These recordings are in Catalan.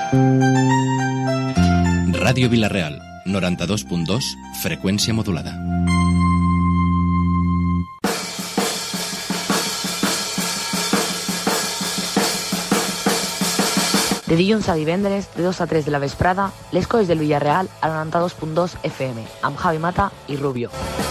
Ràdio Vila-real, 92.2, freqüència modulada. De dilluns a divendres, de 2 a 3 de la vesprada, les coses del Villarreal a 92.2 FM, amb Javi Mata i Rubio.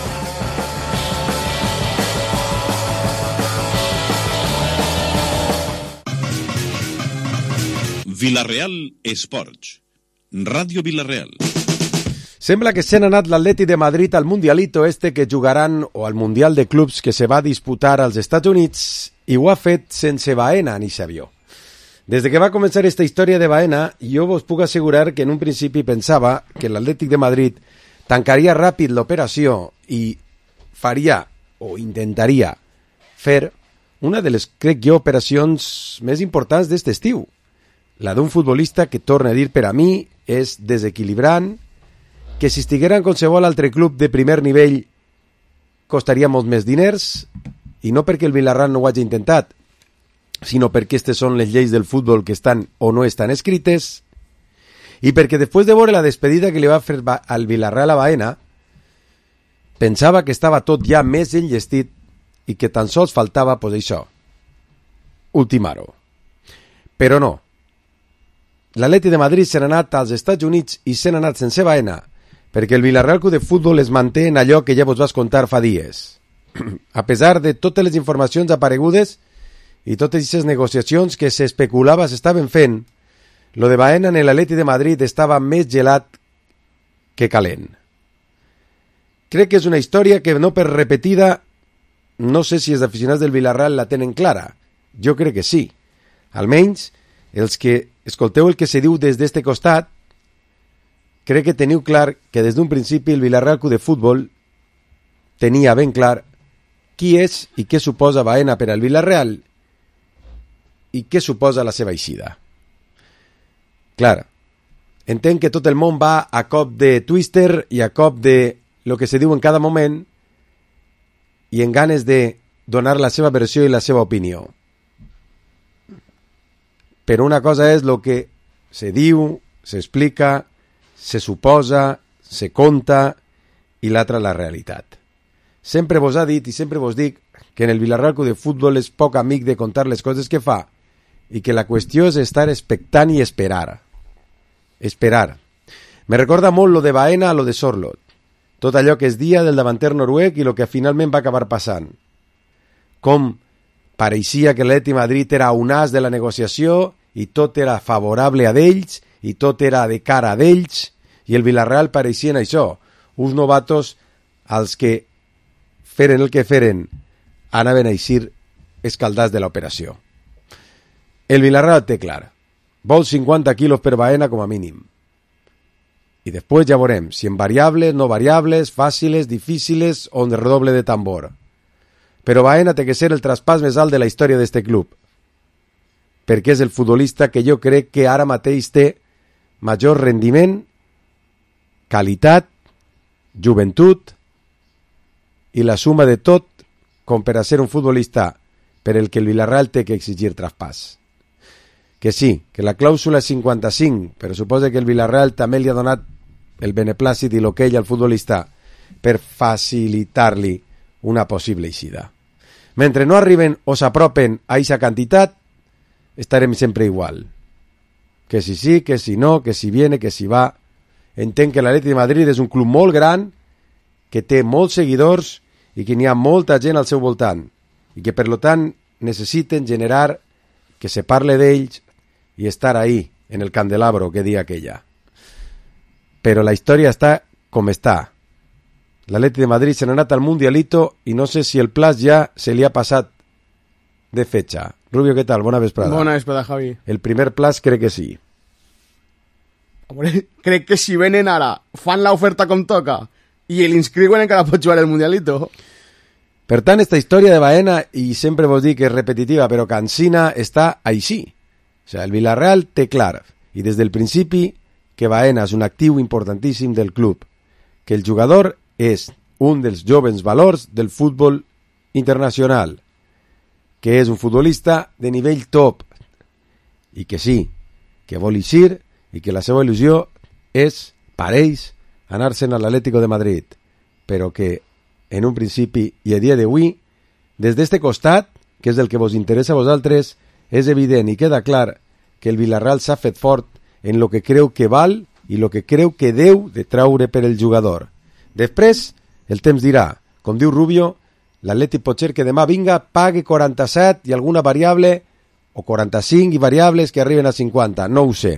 Vila-real Esports. Ràdio Vila-real. Sembla que se n'ha anat l'Atleti de Madrid al Mundialito que jugaran, o al Mundial de Clubs que se va disputar als Estats Units, i ho ha fet sense Baena ni Xavió. Des de que va començar esta història de Baena, jo vos puc assegurar que en un principi pensava que l'Atlètic de Madrid tancaria ràpid l'operació i faria, o intentaria fer, una de les, crec jo, operacions més importants d'este estiu. La d'un futbolista que, torna a dir, per a mi, és desequilibrant, que si estiguera en qualsevol altre club de primer nivell costaria molts més diners, i no perquè el Villarreal no ho hagi intentat, sinó perquè aquestes són les lleis del futbol que estan o no estan escrites, i perquè després de veure la despedida que li va fer al Villarreal a Baena, pensava que estava tot ja més enllestit i que tan sols faltava, pues això, ultimar-ho. Però no. L'Atleti de Madrid se n'ha anat als Estats Units i se n'ha anat sense Baena, perquè el Villarreal Club de Futbol es manté en allò que ja vos vas contar fa dies. A pesar de totes les informacions aparegudes i totes aquestes negociacions que s'especulava s'estaven fent, lo de Baena en l'Atleti de Madrid estava més gelat que calent. Crec que és una història que, no per repetida, no sé si els aficionats del Villarreal la tenen clara. Jo crec que sí. Almenys, els que escolteu el que se diu des d'este costat, crec que teniu clar que des d'un principi el Villarreal Club de Futbol tenia ben clar qui és i què suposa Baena per al Villarreal i què suposa la seva eixida. Clar, entenc que tot el món va a cop de twister i a cop de lo que se diu en cada moment i en ganes de donar la seva versió i la seva opinió. Però una cosa és lo que se diu, s'explica, se suposa, se conta, i l'altra la realitat. Sempre vos ha dit i sempre vos dic que en el Villarreal Club de Futbol és poc amic de contar les coses que fa i que la qüestió és estar expectant i esperar. Esperar. Me recorda molt lo de Baena a lo de Sorloth. Tot allò que es dia del davanter noruec i lo que finalment va acabar passant. Com pareixia que l'Atleti Madrid era un as de la negociació i tot era favorable a d'ells i tot era de cara a d'ells i el Villarreal pareixien això, uns novatos als que feren el que feren anaven a eixir escaldats de l'operació. El Villarreal té clar, vol 50 quilos per Baena com a mínim. I després ja veurem si en variables, no variables, fàciles, difíciles o en redoble de tambor. Però Baena té que ser el traspàs més alt de la història d'este club, perquè és el futbolista que jo crec que ara mateix té major rendiment, qualitat, joventut i la suma de tot com per a ser un futbolista per el que el Villarreal té que exigir traspàs. Que sí, que la clàusula és 55, però suposa que el Villarreal també li ha donat el beneplàcit i l'okey al futbolista per facilitar-li una possible eixida. Mentre no arriben o s'apropen a aquesta quantitat, estarem sempre igual. Que si sí, que si no, que si viene, que si va. Entenc que l'Atleti de Madrid és un club molt gran, que té molts seguidors i que n'hi ha molta gent al seu voltant i que per tant necessiten generar que se parle d'ells i estar ahí, en el candelabro que dia aquella. Però la història està com està. L'Atleti de Madrid se n'ha anat al Mundialito i no sé si el plaç ja se li ha passat de fecha. Rubio, ¿qué tal? Bona vesprada. Bona vesprada, Javi. El primer plaç crec que sí. Hombre, crec que si venen ara, fan la oferta com toca i l'inscriuen encara pot jugar el Mundialito. Per tant, esta història de Baena, i sempre vos dic que és repetitiva, però cansina, està així. O sigui, el Villarreal té clar, i des del principi, que Baena és un actiu importantíssim del club, que el jugador és un dels jovens valors del futbol internacional, que és un futbolista de nivell top, i que sí, que vol eixir i que la seva il·lusió és, pareix, anar-se'n a l'Atlético de Madrid, però que en un principi i a dia d'avui, des d'este costat, que és el que vos interessa a vosaltres, és evident i queda clar que el Villarreal s'ha fet fort en lo que creu que val i lo que creu que deu de traure per el jugador. Després, el temps dirà, com diu Rubio, l'Atlètic pot ser que demà vinga, pague 47 i alguna variable, o 45 i variables que arriben a 50, no ho sé.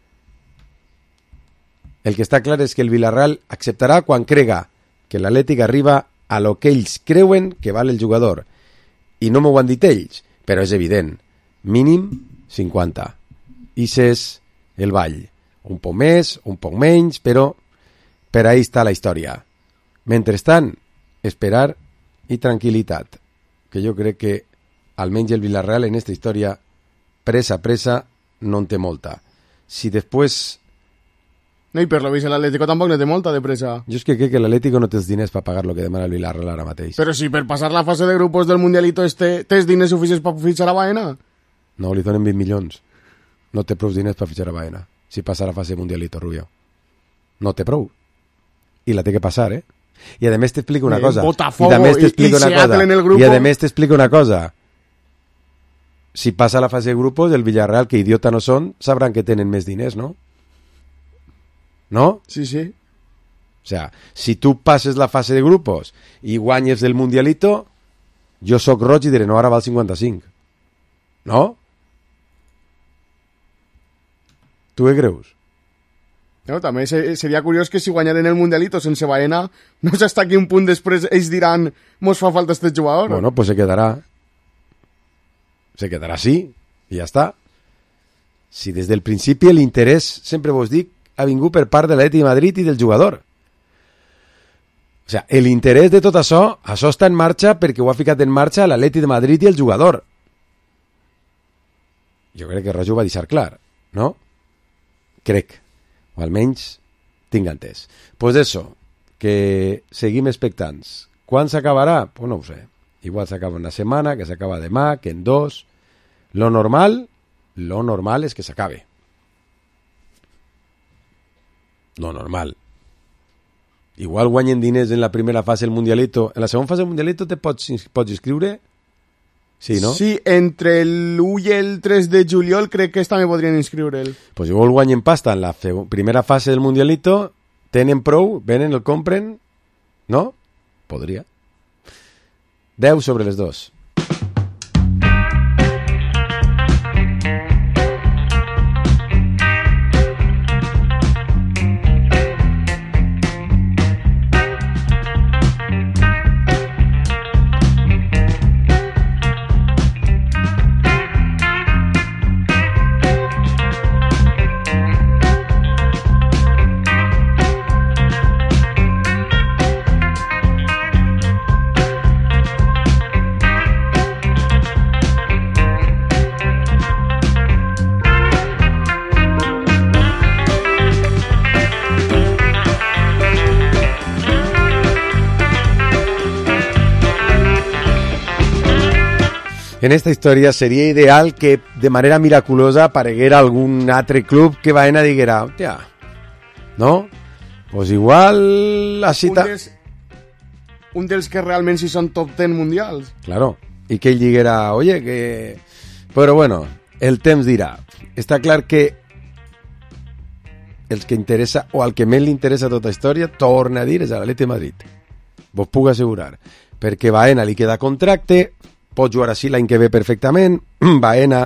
El que està clar és que el Villarreal acceptarà quan crega que l'Atlètic arriba a lo que ells creuen que val el jugador. I no m'ho han dit ells, però és evident. Mínim 50. I és el ball. Un poc més, un poc menys, però per ahí està la història. Mentrestant, esperar i tranquil·litat, que jo crec que almenys el Villarreal en esta història pressa no en té molta. Si després... No, i per lo vist l'Atlético tampoc no té molta de pressa. Jo és que crec que l'Atlético no té els diners per pagar lo que demana el Villarreal ara mateix. Però si per passar la fase de grupos del Mundialito tens diners suficients per fitxar a Baena? No, li donen 20 milions. No té prou diners per fitxar a Baena. Si passa la fase Mundialito, Rubio. No té prou. I la té que passar, eh? I a més t'explico una cosa. Botafogo, I a més t'explico una cosa. En el grupo. I a més t'explico una cosa. Si passa la fase de grupos, el Villarreal, que idiota no són, sabran que tenen més diners, ¿no? ¿No? Sí, sí. O sea, si tu passes la fase de grupos i guanyes el Mundialito, jo soc roig i diré, no, ara val 55. No? Tu què creus? No, també seria curiós que si guanyaren el Mundialito sense Baena, no sé hasta quin punt després ells diran mos fa falta este jugador. Bueno, pues se quedarà. Se quedarà así, i ja està. Si des del principi l'interès, sempre vos dic, ha vingut per part de l'Atlètic de Madrid i del jugador. O sea, l'interès de tot això està en marxa perquè ho ha ficat en marxa l'Atlètic de Madrid i el jugador. Jo crec que Roger ho va deixar clar, no? Crec, o almenys tinc entès. Pues eso, que seguim expectants. Quan s'acabarà? Pues no ho sé. Igual s'acaba una setmana, que s'acaba demà, que en 2. Lo normal és que s'acabe. Lo normal. Igual guanyen diners en la primera fase del Mundialito. En la segona fase del Mundialito te pots inscriure? Sí, no? Sí, entre l'1 i el 3 de juliol crec que també podrien inscriure'l. Pues igual guanyen pasta en la primera fase del Mundialito, tenen prou, venen, el compren, no? Podria. 10 sobre les 2. En esta història seria ideal que de manera miraculosa apareguera algun altre club que Baena diguera, hòstia, no? Pues igual la cita... Un dels que realment sí són top 10 mundials. Claro, i que ell diguera, oye, que... Però bueno, el temps dirà. Està clar que els que interessa, o al que més li interessa tota història, torna a dir, és a l'Atlètic de Madrid. Vos puc assegurar. Perquè Baena li queda contracte, pot jugar així l'any que ve perfectament, Baena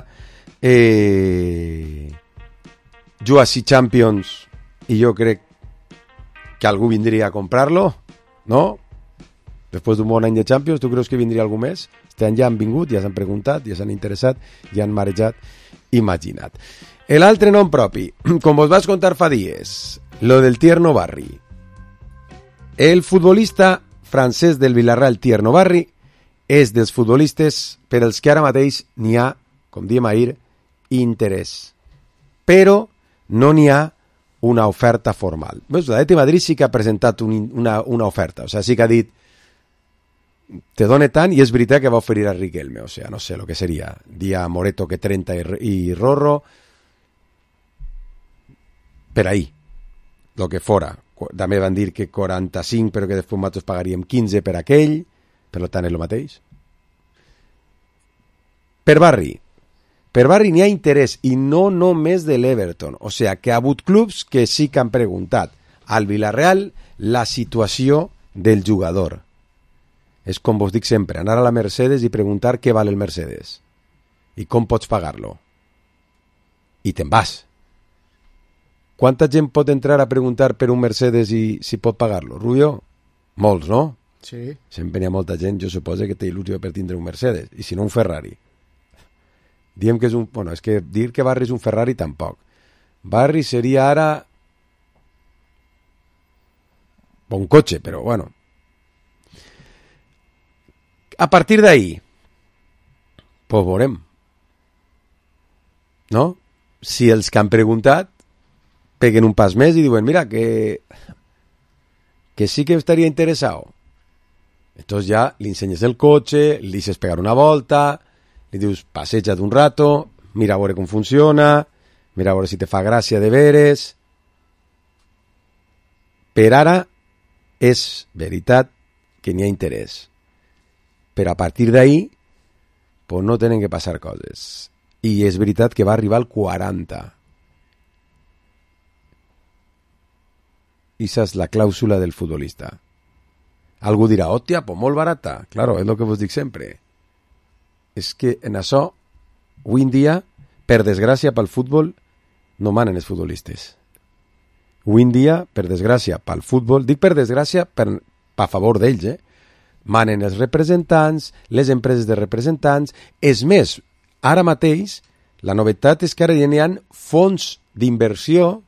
juga 6 Champions i jo crec que algú vindria a comprar-lo, no? Després d'un bon any de Champions, tu creus que vindria algú més? Este any ja han vingut, ja s'han preguntat, ja s'han interessat, ja han marejat, imaginat. L'altre nom propi, com vos vaig contar fa dies, lo del Tierno Barri. El futbolista francès del Villarreal, Tierno Barri, és dels futbolistes per als que ara mateix n'hi ha, com diem ahir, interès. Però no n'hi ha una oferta formal. L'Atlètic de Madrid sí que ha presentat una oferta, o sigui, sí que ha dit te done tant, i és veritat que va oferir a Riquelme, o sigui, no sé, lo que seria, dia Moreto que 30 i Rorro, per ahir, el que fora. També van dir que 45, però que després nosaltres pagaríem 15 per aquell, per tant és el mateix. Per barri n'hi ha interès, i no només de l'Everton. O sigui, que ha hagut clubs que sí que han preguntat al Villarreal la situació del jugador. És com vos dic sempre, anar a la Mercedes i preguntar què val el Mercedes i com pots pagar-lo. I te'n vas. Quanta gent pot entrar a preguntar per un Mercedes i si pot pagar-lo? Rubio? Molts, no? Sí. Sempre hi ha molta gent, jo suposo, que té il·lusió per tindre un Mercedes, i si no un Ferrari. Diem que és un... Bueno, és que dir que Barri és un Ferrari tampoc. Barri seria ara... bon cotxe, però bueno. A partir d'ahí, pues veurem. No? Si els que han preguntat peguen un pas més i diuen, mira, que sí que estaria interessado. Entonces ya le ensenyes el cotxe, li dices pegar una volta, li dius, passeja't un rato, mira a veure com funciona, mira a veure si te fa gràcia de veres. Per ara és veritat que n'hi ha interès. Però a partir d'ahí pues no tenen que passar coses. I és veritat que va arribar al 40. Esa és la clàusula del futbolista. Algú dirà, hòstia, pues molt barata. Claro, és el que vos dic sempre. És que en això, avui en dia, per desgràcia pel futbol, no manen els futbolistes. Avui en dia, per desgràcia pel futbol, dic per desgràcia a favor d'ells, manen els representants, les empreses de representants. És més, ara mateix, la novetat és que ara ja n'hi ha fons d'inversió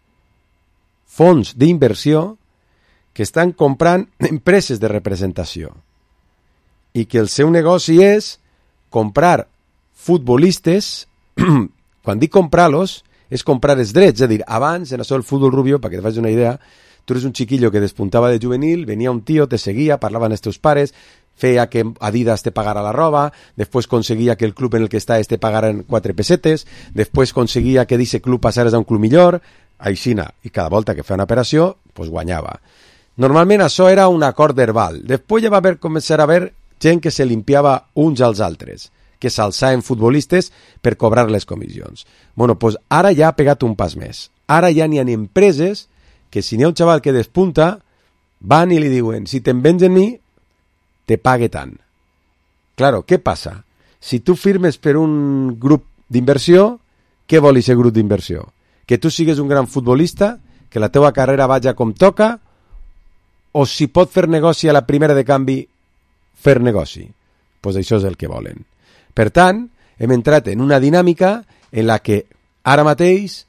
que estan comprant empreses de representació i que el seu negoci és comprar futbolistes. Quan dic comprar-los, és comprar els drets. És a dir, abans, en això del futbol, Rubio, perquè te facis una idea, tu eres un chiquillo que despuntava de juvenil, venia un tío, te seguia, parlaven els teus pares, feia que Adidas te pagara la roba, després conseguia que el club en el que estàs te pagaran 4 pesetes, després conseguia que d'aquest club passares a un club millor, aixina, i cada volta que feia una operació, pues guanyava. Normalment això era un acord verbal. Després ja va començar a haver gent que se limpiava uns als altres, que s'alçaven futbolistes per cobrar les comissions. Bueno, pues ara ja ha pegat un pas més. Ara ja n'hi ha empreses que si n'hi ha un xaval que despunta, van i li diuen, si te'n vens en mi, te pague tant. Claro, què passa? Si tu firmes per un grup d'inversió, què vol aquest grup d'inversió? Que tu sigues un gran futbolista, que la teua carrera vagi com toca, o si pot fer negoci a la primera de canvi, fer negoci. Pues això és el que volen. Per tant, hem entrat en una dinàmica en la que ara mateix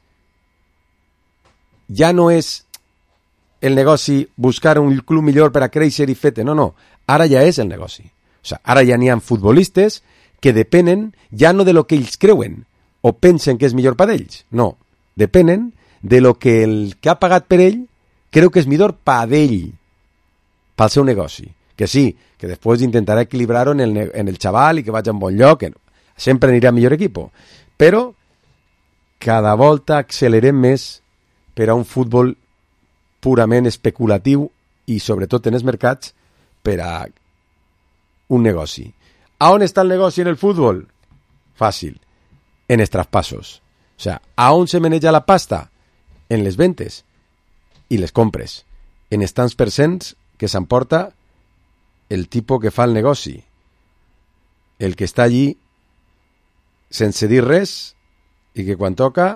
ja no és el negoci buscar un club millor per a créixer i fer-te. No. Ara ja és el negoci. O sigui, ara ja n'hi ha futbolistes que depenen ja no de lo que ells creuen o pensen que és millor per ells. No. Depenen de lo que el que ha pagat per ell creu que és millor per ell, pel seu negoci. Que sí, que després intentarà equilibrar-ho en el xaval i que vagi a un bon lloc, que sempre anirà a millor equip. Però cada volta accelerem més per a un futbol purament especulatiu i sobretot en els mercats per a un negoci. A on està el negoci en el futbol? Fàcil, en els traspassos. O sigui, a on se maneja la pasta? En les ventes i les compres. En els tants percents que s'emporta el tipus que fa el negoci. El que està allí sense dir res i que quan toca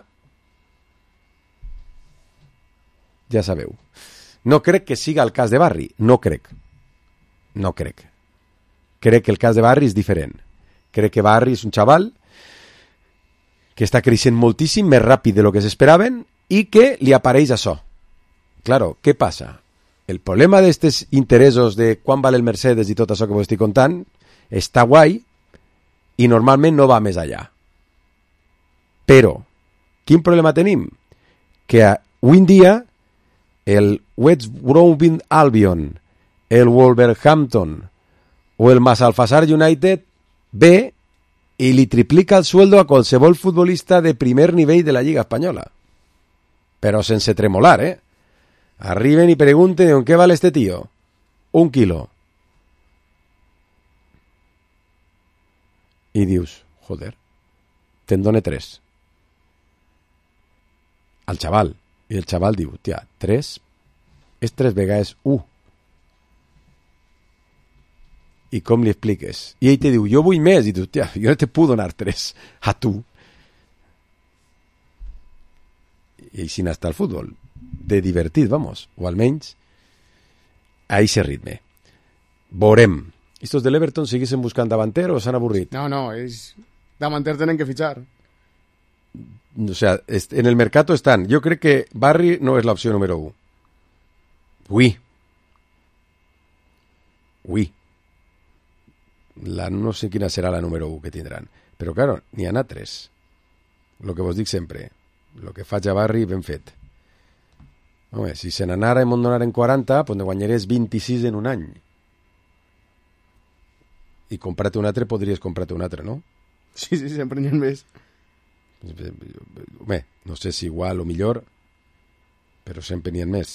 ja sabeu. No crec que siga el cas de Barri. No crec. Crec que el cas de Barri és diferent. Crec que Barri és un xaval que està creixent moltíssim, més ràpid de lo que s'esperaven i que li apareix això. Claro, què passa? El problema d'estes interessos de quan val el Mercedes i tot això que vos estic contant està guai i normalment no va més allà. Però, quin problema tenim? Que avui en dia el West Bromwich Albion, el Wolverhampton o el Masalfasar United ve i li triplica el sueldo a qualsevol futbolista de primer nivell de la Lliga Espanyola. pero sense tremolar, Arriben y pregunten ¿en qué vale este tío? 1 kilo. I dius, joder, te'n done 3. Al xaval. I el xaval diu, tia, 3 és 3 vegades 1. I com li expliques? I ell te diu, jo vull més. I tu, tia, jo no te puc donar 3 a tu. I així n'està el futbol. De divertit, vamos. O almenys a eixe ritme. Veurem. Estos de l'Everton seguissin buscant davanter o s'han avorrit? No, és... davanter tenen que fitxar. O sea, en el mercado están. Yo creo que Barry no es la opción número 1. Uy. No sé quina serà la número 1 que tindran. Però, claro, n'hi ha 3. Lo que vos dic sempre. Lo que faig a Barry, ben fet. Home, si se n'anara i me'n donaren 40, pues ne guanyaries 26 en un any. I comprar-te un altre, podries comprar-te un altre, no? Sí, sempre n'hi ha més. Home, no sé si igual o millor, però sempre n'hi ha més.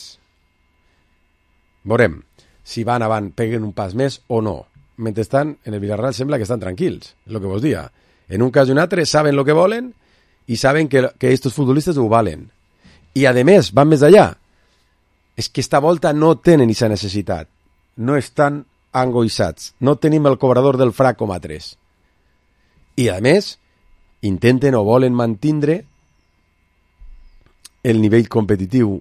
Veurem si van avant, peguen un pas més o no. Mentrestant, en el Villarreal sembla que estan tranquils, és el que vos dia. En un cas i un altre saben lo que volen i saben que estos futbolistes ho valen. I, a més, van més allà. És que esta volta no tenen aquesta necessitat. No estan angoixats. No tenim el cobrador del frac com a 3. I, a més, intenten o volen mantindre el nivell competitiu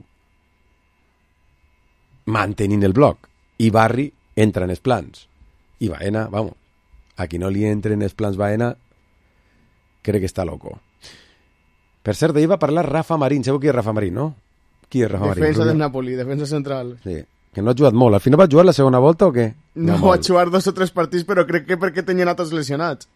mantenint el bloc. I Barry entra en els plans. I Baena, vamos, a qui no li entren els plans Baena, crec que està loco. Per cert, ahir va parlar Rafa Marín. Sabeu qui és Rafa Marín, no? Qui és Rafa Marín? Defensa del Napoli, defensa central. Sí, que no ha jugat molt. Al final va jugar la segona volta o què? No va jugar 2 o 3 partits, però crec que perquè tenien altres lesionats.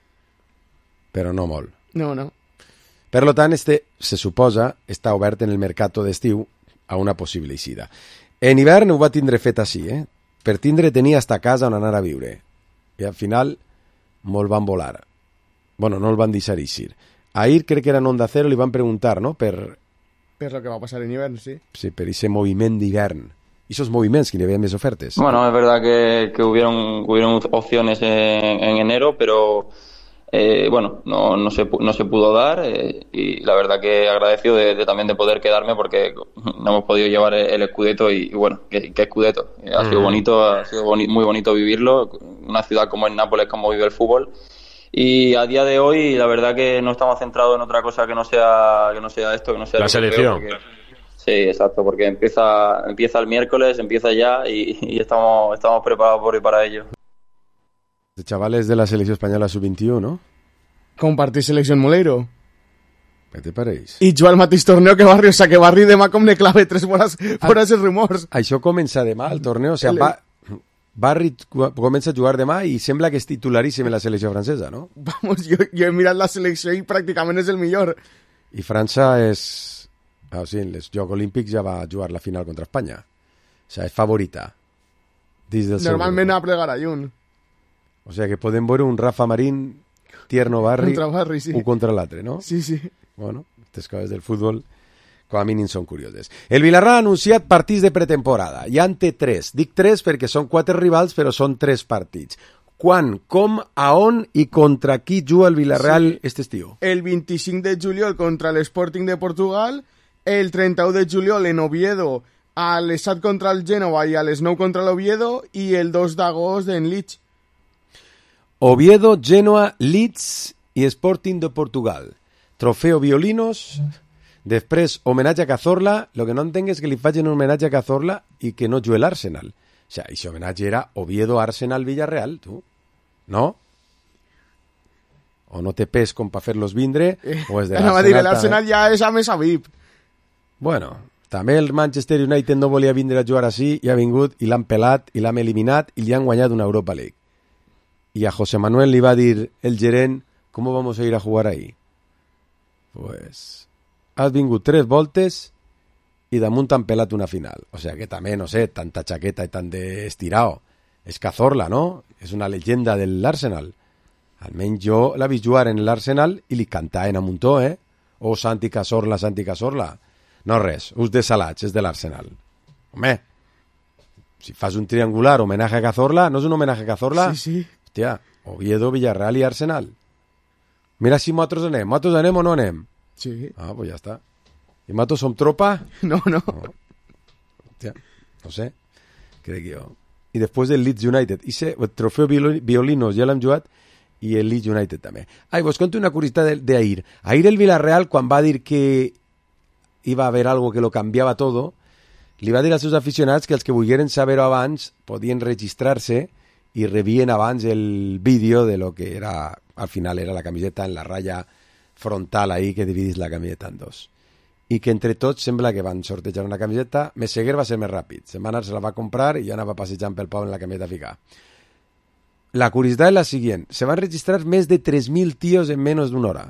Però no molt. No. Per tant, se suposa, està obert en el mercat d'estiu a una possible eixida. En hivern ho va tindre fet així, Per tindre tenia hasta casa on anar a viure. I al final molt van volar. Bueno, no el van deixar eixir. Ahir crec que era en Onda Cero, li van preguntar, ¿no? Per lo que va pasar en hivern, sí. Sí, per ese moviment d'hivern. ¿Y esos movimientos que le habían más ofertas? Bueno, es verdad que hubieron opciones en enero, pero bueno, no se pudo dar y la verdad que agradecido también de poder quedarme porque no hemos podido llevar el Scudetto y bueno, ¿qué Scudetto? Ha sido bonito, muy bonito vivirlo, una ciudad como es Nápoles, como vive el fútbol. Y a día de hoy la verdad que no estamos centrados en otra cosa que no sea esto, que no sea la selección. Sí, exacto, porque empieza el miércoles, empieza ya y estamos preparados para ello. De chavales de la selección española sub-21, ¿no? Compartir selección Moleiro. ¿Qué te pareix? I jugar al mateix torneo que Barri, o sea que Barri demà com ne clave 3 bolas por esos rumors. Això comença demà, el torneo, o sigui, Barri comença a jugar demà i sembla que és titularíssim en la selecció francesa, no? Vamos, jo he mirat la selecció i pràcticament és el millor. I França és... o sigui, en els Jocs Olímpics ja va jugar la final contra Espanya. O sigui, és favorita. Normalment a plegar a un. O sigui que podem veure un Rafa Marín, Tierno Barri, contra Barri, sí. Un contra l'altre, no? Sí, sí. Bueno, aquestes coses del futbol com a mínim són curioses. El Villarreal ha anunciat partits de pretemporada. Ja en té 3. Dic 3 perquè són 4 rivals, però són 3 partits. Quan, com, a on i contra qui juga el Villarreal aquest estiu? El 25 de juliol contra l'Sporting de Portugal, el 31 de juliol en Oviedo a les 7 contra el Gènova i a les 9 contra l'Oviedo i el 2 d'agost en Leeds. Oviedo, Genoa, Leeds i Sporting de Portugal. Trofeo Violinos... Després, homenatge a Cazorla. Lo que no entenc és que li facin un homenatge a Cazorla i que no jugui l'Arsenal. O sigui, aquest homenatge era Oviedo, Arsenal, Villarreal, tu. No? O no té pes com per fer-los vindre, o és de l'Arsenal. L'Arsenal ja és a més a VIP. Bueno, també el Manchester United no volia vindre a jugar així i ha vingut i l'han pelat i l'han eliminat i li han guanyat una Europa League. I a José Manuel li va dir el gerent, ¿cómo vamos a ir a jugar ahí? Pues... has vingut 3 voltes i damunt t'han pelat una final. O sigui que també, no sé, tanta xaqueta i tant d'estirao. És Cazorla, no? És una llegenda de l'Arsenal. Almenys jo l'he vist jugar en l'Arsenal i li cantaven a muntó, O Santi Cazorla, Santi Cazorla. No res, us desalats, és de l'Arsenal. Home, si fas un triangular homenaje a Cazorla, ¿no es un homenaje a Cazorla? Sí. Hòstia, Oviedo, Villarreal i Arsenal. Mira si nosaltres anem. Nosaltres anem o no anem? Sí. Ah, pues ja està. I nosaltres som tropa? No. Hòstia, no sé. Crec jo. I després del Leeds United. El trofeu Violinos ja l'hem jugat i el Leeds United també. Vos conto una curiositat d'ahir. Ahir el Villarreal, quan va dir que iba a haver algo que lo cambiava todo, li va dir als seus aficionats que els que volgueren saber-ho abans podien registrar-se i rebien abans el vídeo de lo que era, al final era la camiseta en la raya frontal ahí que dividís la camiseta en dos. I que entre tots sembla que van sortejar una camiseta. Meseguer va ser més ràpid. Se'n va anar, se la va comprar i jo anava passejant pel poble en la camiseta a ficar. La curiositat és la següent. Se van registrar més de 3.000 tios en menys d'una hora.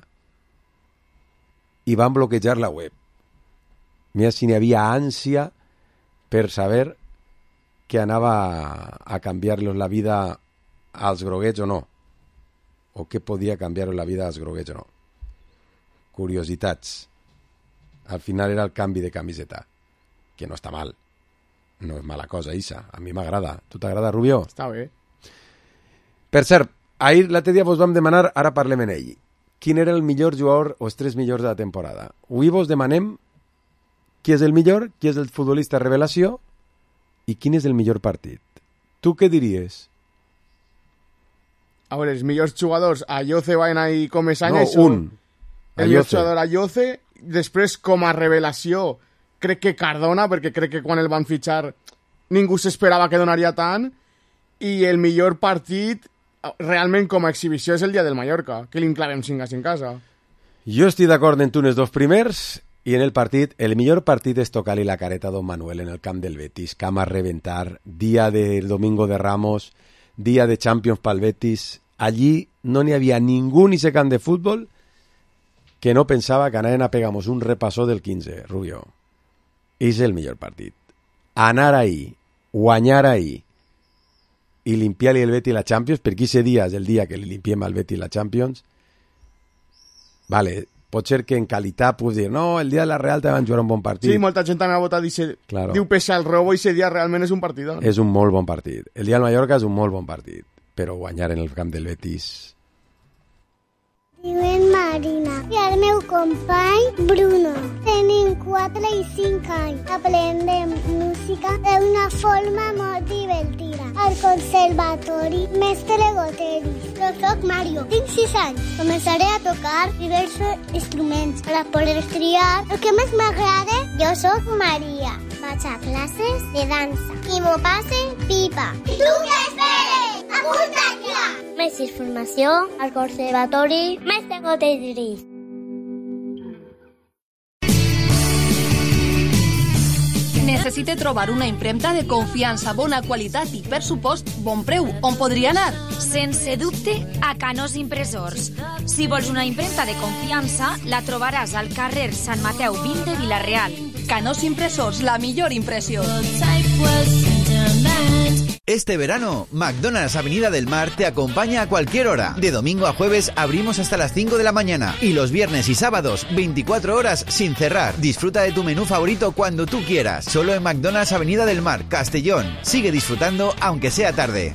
I van bloquejar la web. Mira si n'hi havia ànsia per saber que anava a canviar-los la vida als groguets o no. O que podia canviar la vida als groguets o no. Curiositats. Al final era el canvi de camiseta. Que no està mal. No és mala cosa, Isa. A mi m'agrada. Tu t'agrada, Rubio? Està bé. Per cert, ahir l'altre dia vos vam demanar, ara parlem en ell, quin era el millor jugador o els 3 millors de la temporada. Avui vos demanem qui és el millor, qui és el futbolista revelació i quin és el millor partit. Tu què diries? A veure, els millors jugadors a Yoce van ahí com és any. No, un. El millor jugador a Yoce. Després, com a revelació, crec que Cardona, perquè crec que quan el van fitxar ningú s'esperava que donaria tant. I el millor partit, realment com a exhibició, és el dia del Mallorca, que li enclavem 5 a 5 casa. Jo estic d'acord en tu en els dos primers, i en el partit, el millor partit és tocar-li la careta a Don Manuel en el camp del Betis, camp a reventar, dia del Domingo de Ramos, dia de Champions pel Betis. Allí no n'hi havia ningú ni ese camp de futbol que no pensava que anaven a pegar-nos un repasó del 15, Rubio. És el millor partit. Anar ahí, guanyar ahí, i limpiar-li el Betis la Champions, perquè ese dia és el dia que li limpiem al Betis la Champions. Vale, pot ser que en qualitat puguis dir, no, el dia de la Real te van jugar un bon partit. Sí, molta gent també ha votat i diu pese al robo i ese dia realment és un partidor. És un molt bon partit. El dia del Mallorca és un molt bon partit, però guanyar en el camp del Betis... Diuen Marina i el meu company Bruno. Tenim 4 i 5 anys. Aprendem música d'una forma molt divertida. Al conservatori Mestre Goteris. Jo soc Mario, tinc 6 anys. Començaré a tocar diversos instruments per a poder triar el que més m'agrada. Jo soc Maria. Vaig a classes de dansa i m'ho passe pipa. I tu què esperes? Apunta't ja! Més informació al conservatori Mestre Goteris. Necessite trobar una impremta de confiança, bona qualitat i, per supost, bon preu. On podria anar? Sense dubte, a Canós Impressors. Si vols una impremta de confiança, la trobaràs al carrer Sant Mateu 20 de Vila-real. Canós Impressors, la millor impressió. Este verano, McDonald's Avenida del Mar te acompaña a cualquier hora. De domingo a jueves abrimos hasta las 5 de la mañana y los viernes y sábados 24 horas sin cerrar. Disfruta de tu menú favorito cuando tú quieras. Solo en McDonald's Avenida del Mar, Castellón. Sigue disfrutando aunque sea tarde.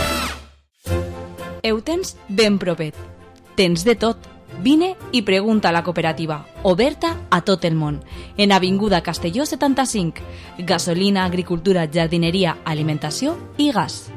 Ho tens ben propet. Tens de tot. Vine i pregunta a la cooperativa, oberta a tot el món, en Avinguda Castelló 75. Gasolina, agricultura, jardineria, alimentació i gas.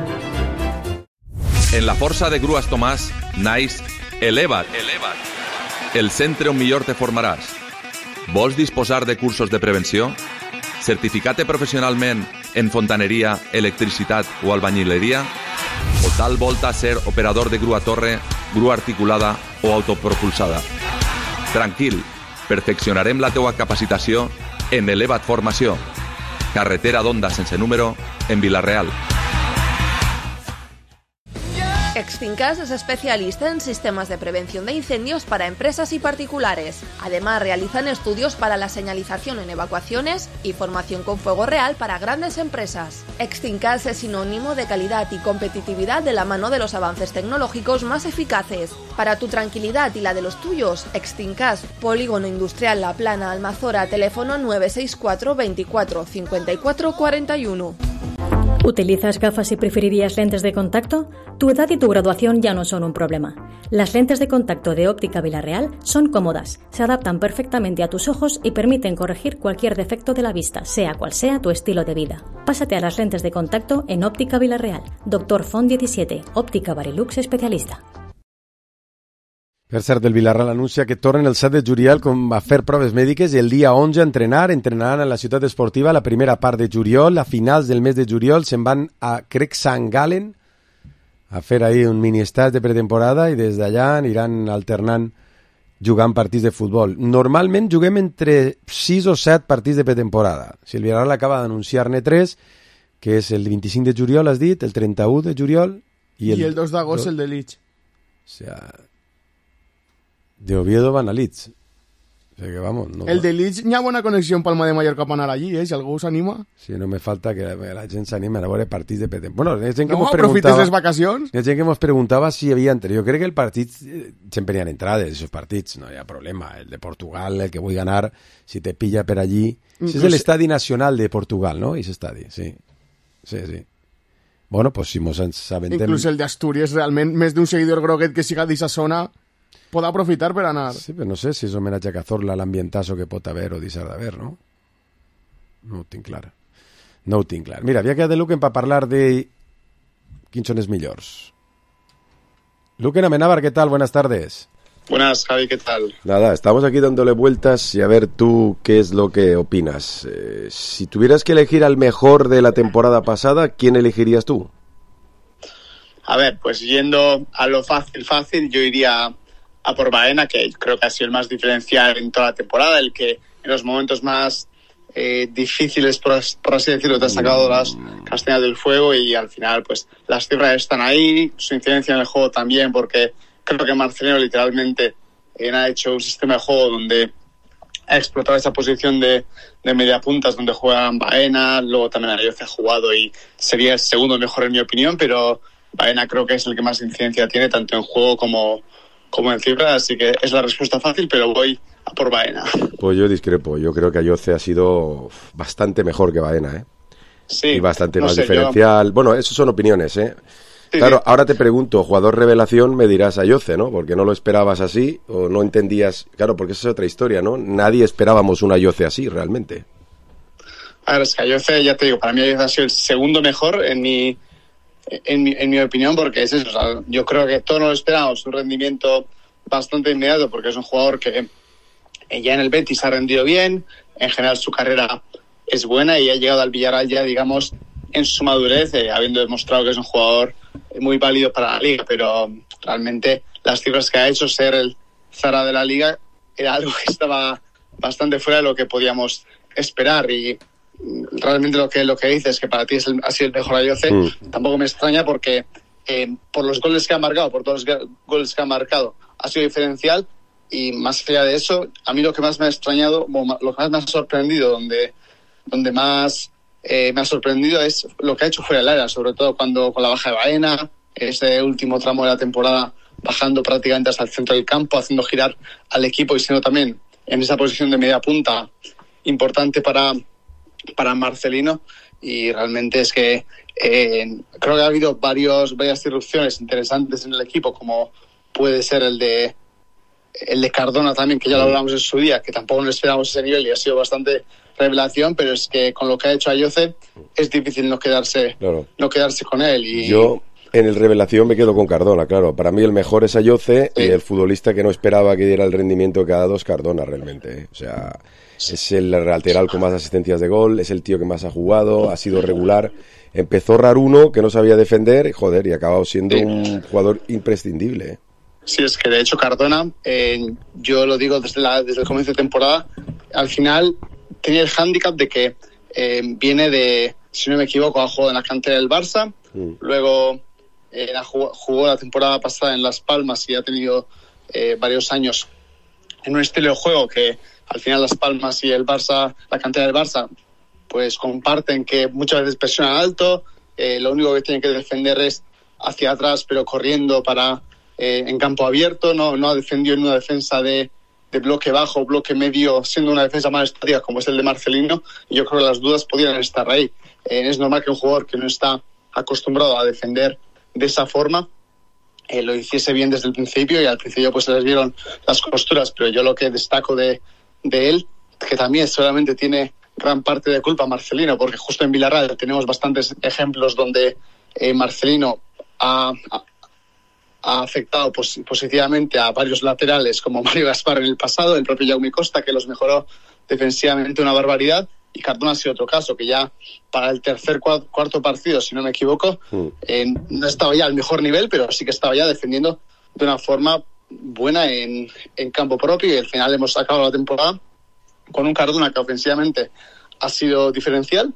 En la força de Grues Tomàs naix Eleva't, el centre on millor te formaràs. Vols disposar de cursos de prevenció? Certificat professionalment en fontaneria, electricitat o albañileria? O tal volta ser operador de grua torre, grua articulada o autopropulsada? Tranquil, perfeccionarem la teua capacitació en Eleva't Formació. Carretera d'Onda sense número, en Vila-real. Extincas es especialista en sistemas de prevención de incendios para empresas y particulares. Además, realizan estudios para la señalización en evacuaciones y formación con fuego real para grandes empresas. Extincas es sinónimo de calidad y competitividad de la mano de los avances tecnológicos más eficaces. Para tu tranquilidad y la de los tuyos, Extincas, Polígono Industrial La Plana, Almazora, teléfono 964 24 54 41. ¿Utilizas gafas y preferirías lentes de contacto? Tu edad y tu graduación ya no son un problema. Las lentes de contacto de Óptica Villarreal son cómodas, se adaptan perfectamente a tus ojos y permiten corregir cualquier defecto de la vista, sea cual sea tu estilo de vida. Pásate a las lentes de contacto en Óptica Villarreal. Dr. Font 17, Òptica Varilux especialista. Per cert, el Villarreal anuncia que tornen el 7 de juliol a fer proves mèdiques i el dia 11 a entrenar. Entrenaran a la ciutat esportiva la primera part de juliol. A finals del mes de juliol se'n van a, crec, Sant Galen a fer ahí un mini estat de pretemporada i des d'allà aniran alternant jugant partits de futbol. Normalment juguem entre 6 o 7 partits de pretemporada. Si el Villarreal acaba d'anunciar-ne 3, que és el 25 de juliol, has dit, el 31 de juliol i el 2 d'agost el de Leeds. O sea, de Oviedo van a Leeds. O sea que vamos, no el de Leeds hi ha bona connexió en Palma de Mallorca per anar allí, si algú s'anima. Sí, no me falta que la gent s'anima a veure partits de pretemporada. Bueno, gent que no, aprofites les vacacions. Hi ha gent que ens preguntava si hi havia jo crec que el partit sempre hi ha entrades, esos partits, no hi ha problema. El de Portugal, el que vull ganar, si te pilla per allí. Ese és l'estadi nacional de Portugal, no? Ese estadi, sí. Sí, sí. Bueno, pues si mos aventem... Inclús el d'Astúries, realment, més d'un seguidor groguet que siga d'esa zona pot aprofitar per anar. Sí, però no sé si és homenatge a Cazorla, l'ambientazo que pot haver o deixar d'haver, no? No ho tinc clar. No ho tinc clar. Mira, havia quedat de Luquen per parlar de quins són els millors. Luquen Amenábar, ¿qué tal? Buenas tardes. Buenas, Javi, ¿qué tal? Nada, estamos aquí dándole vueltas y a ver tú qué es lo que opinas. Si tuvieras que elegir al mejor de la temporada pasada, ¿quién elegirías tú? A ver, pues yendo a lo fácil, yo iría a por Baena, que creo que ha sido el más diferencial en toda la temporada, el que en los momentos más difíciles, por así decirlo, te ha sacado las castañas del fuego y al final pues las cifras están ahí, su incidencia en el juego también, porque creo que Marcelino literalmente ha hecho un sistema de juego donde ha explotado esa posición de media puntas donde juegan Baena, luego también Ayoce ha jugado y sería el segundo mejor en mi opinión, pero Baena creo que es el que más incidencia tiene tanto en juego como en cifras, así que es la respuesta fácil, pero voy a por Baena. Pues yo discrepo, yo creo que Ayoce ha sido bastante mejor que Baena, ¿eh? Sí. Y bastante más diferencial. Bueno, eso son opiniones, ¿eh? Sí, claro, sí. Ahora te pregunto, jugador revelación, me dirás Ayoce, ¿no? Porque no lo esperabas así o no entendías... Claro, porque esa es otra historia, ¿no? Nadie esperábamos un Ayoce así, realmente. A ver, es que Ayoce, ya te digo, para mí Ayoce ha sido el segundo mejor en mi opinión, porque es eso, o sea, yo creo que todos nos esperamos un rendimiento bastante inmediato, porque es un jugador que ya en el Betis ha rendido bien, en general su carrera es buena y ha llegado al Villarreal ya, digamos, en su madurez, habiendo demostrado que es un jugador muy válido para la Liga, pero realmente las cifras que ha hecho, ser el Zara de la Liga, era algo que estaba bastante fuera de lo que podíamos esperar y realmente lo que dices, que para ti ha sido el mejor Ayoce, tampoco me extraña porque por los goles que ha marcado, por todos los goles que ha marcado, ha sido diferencial y más allá de eso, a mí lo que más me ha extrañado, lo que más me ha sorprendido, donde más me ha sorprendido es lo que ha hecho fuera del área, sobre todo cuando con la baja de Baena, ese último tramo de la temporada, bajando prácticamente hasta el centro del campo, haciendo girar al equipo y siendo también en esa posición de media punta importante para Marcelino, y realmente es que creo que ha habido varias irrupciones interesantes en el equipo, como puede ser el de Cardona también, que ya lo hablamos en su día, que tampoco no esperábamos ese nivel y ha sido bastante revelación, pero es que con lo que ha hecho Ayoce es difícil no quedarse con él. Y yo en el revelación me quedo con Cardona, claro. Para mí el mejor es Ayoce, sí. Y el futbolista que no esperaba que diera el rendimiento que ha dado es Cardona realmente, ¿eh? O sea, es el lateral con más asistencias de gol, es el tío que más ha jugado, ha sido regular. Empezó raruno, que no sabía defender, joder, y ha acabado siendo un jugador imprescindible, ¿eh? Sí, es que de hecho Cardona, yo lo digo desde el comienzo de temporada, al final tenía el hándicap de que viene de, si no me equivoco, ha jugado en la cantera del Barça, luego jugó la temporada pasada en Las Palmas y ha tenido varios años en un estilo de juego que al final Las Palmas y el Barça, la cantera del Barça, pues comparten que muchas veces presionan alto, lo único que tienen que defender es hacia atrás, pero corriendo en campo abierto, no ha defendido en una defensa de bloque bajo, bloque medio, siendo una defensa más estática como es el de Marcelino, y yo creo que las dudas podrían estar ahí. Es normal que un jugador que no está acostumbrado a defender de esa forma lo hiciese bien desde el principio, y al principio pues se les vieron las costuras, pero yo lo que destaco de él, que también seguramente tiene gran parte de culpa Marcelino, porque justo en Villarreal tenemos bastantes ejemplos donde Marcelino ha afectado positivamente a varios laterales como Mario Gaspar en el pasado, el propio Jaume Costa, que los mejoró defensivamente una barbaridad, y Cardona ha sido otro caso, que ya para el tercer, cuarto partido, si no me equivoco, no estaba ya al mejor nivel, pero sí que estaba ya defendiendo de una forma buena en campo propio, y al final hemos acabado la temporada con un Cardona que ofensivamente ha sido diferencial,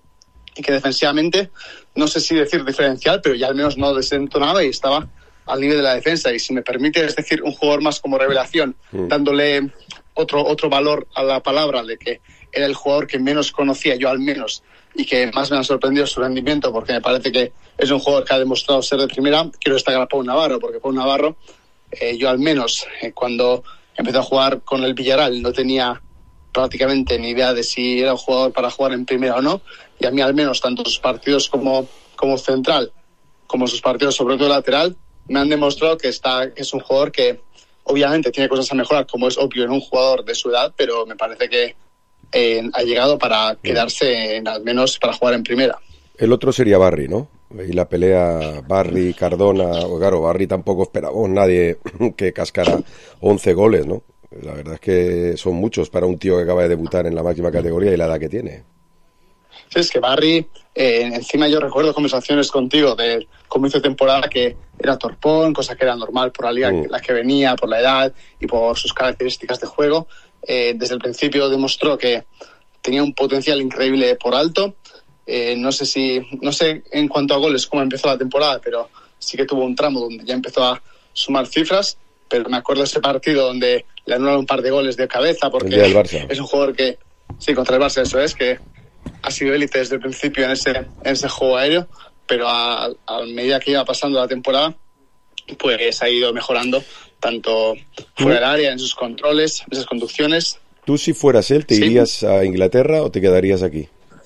y que defensivamente, no sé si decir diferencial, pero ya al menos no desentonaba y estaba al nivel de la defensa. Y si me permite, es decir, un jugador más como revelación, dándole otro valor a la palabra de que era el jugador que menos conocía, yo al menos, y que más me ha sorprendido su rendimiento, porque me parece que es un jugador que ha demostrado ser de primera. Quiero destacar a Pau Navarro, porque Pau Navarro, yo al menos, cuando empezó a jugar con el Villarreal, no tenía prácticamente ni idea de si era un jugador para jugar en primera o no, y a mí al menos tanto sus partidos como central, como sus partidos sobre todo lateral, me han demostrado que es un jugador que obviamente tiene cosas a mejorar, como es obvio en un jugador de su edad, pero me parece que ha llegado para quedarse al menos para jugar en primera. El otro sería Barry, ¿no? Y la pelea Barry-Cardona, claro, Barry tampoco esperaba nadie que cascara 11 goles, ¿no? La verdad es que son muchos para un tío que acaba de debutar en la máxima categoría y la edad que tiene. Sí, es que Barry, encima yo recuerdo conversaciones contigo del comienzo de temporada que era torpón, cosa que era normal por la liga en la que venía, por la edad y por sus características de juego. Desde el principio demostró que tenía un potencial increíble por alto. No sé en cuanto a goles cómo empezó la temporada, pero sí que tuvo un tramo donde ya empezó a sumar cifras. Pero me acuerdo de ese partido donde le anularon un par de goles de cabeza, porque es un jugador que, sí, contra el Barça, eso es, que ha sido élite desde el principio en ese juego aéreo, pero a medida que iba pasando la temporada, pues ha ido mejorando tanto fuera del área, en sus controles, en esas conducciones. ¿Tú, si fueras él, te irías a Inglaterra o te quedarías aquí?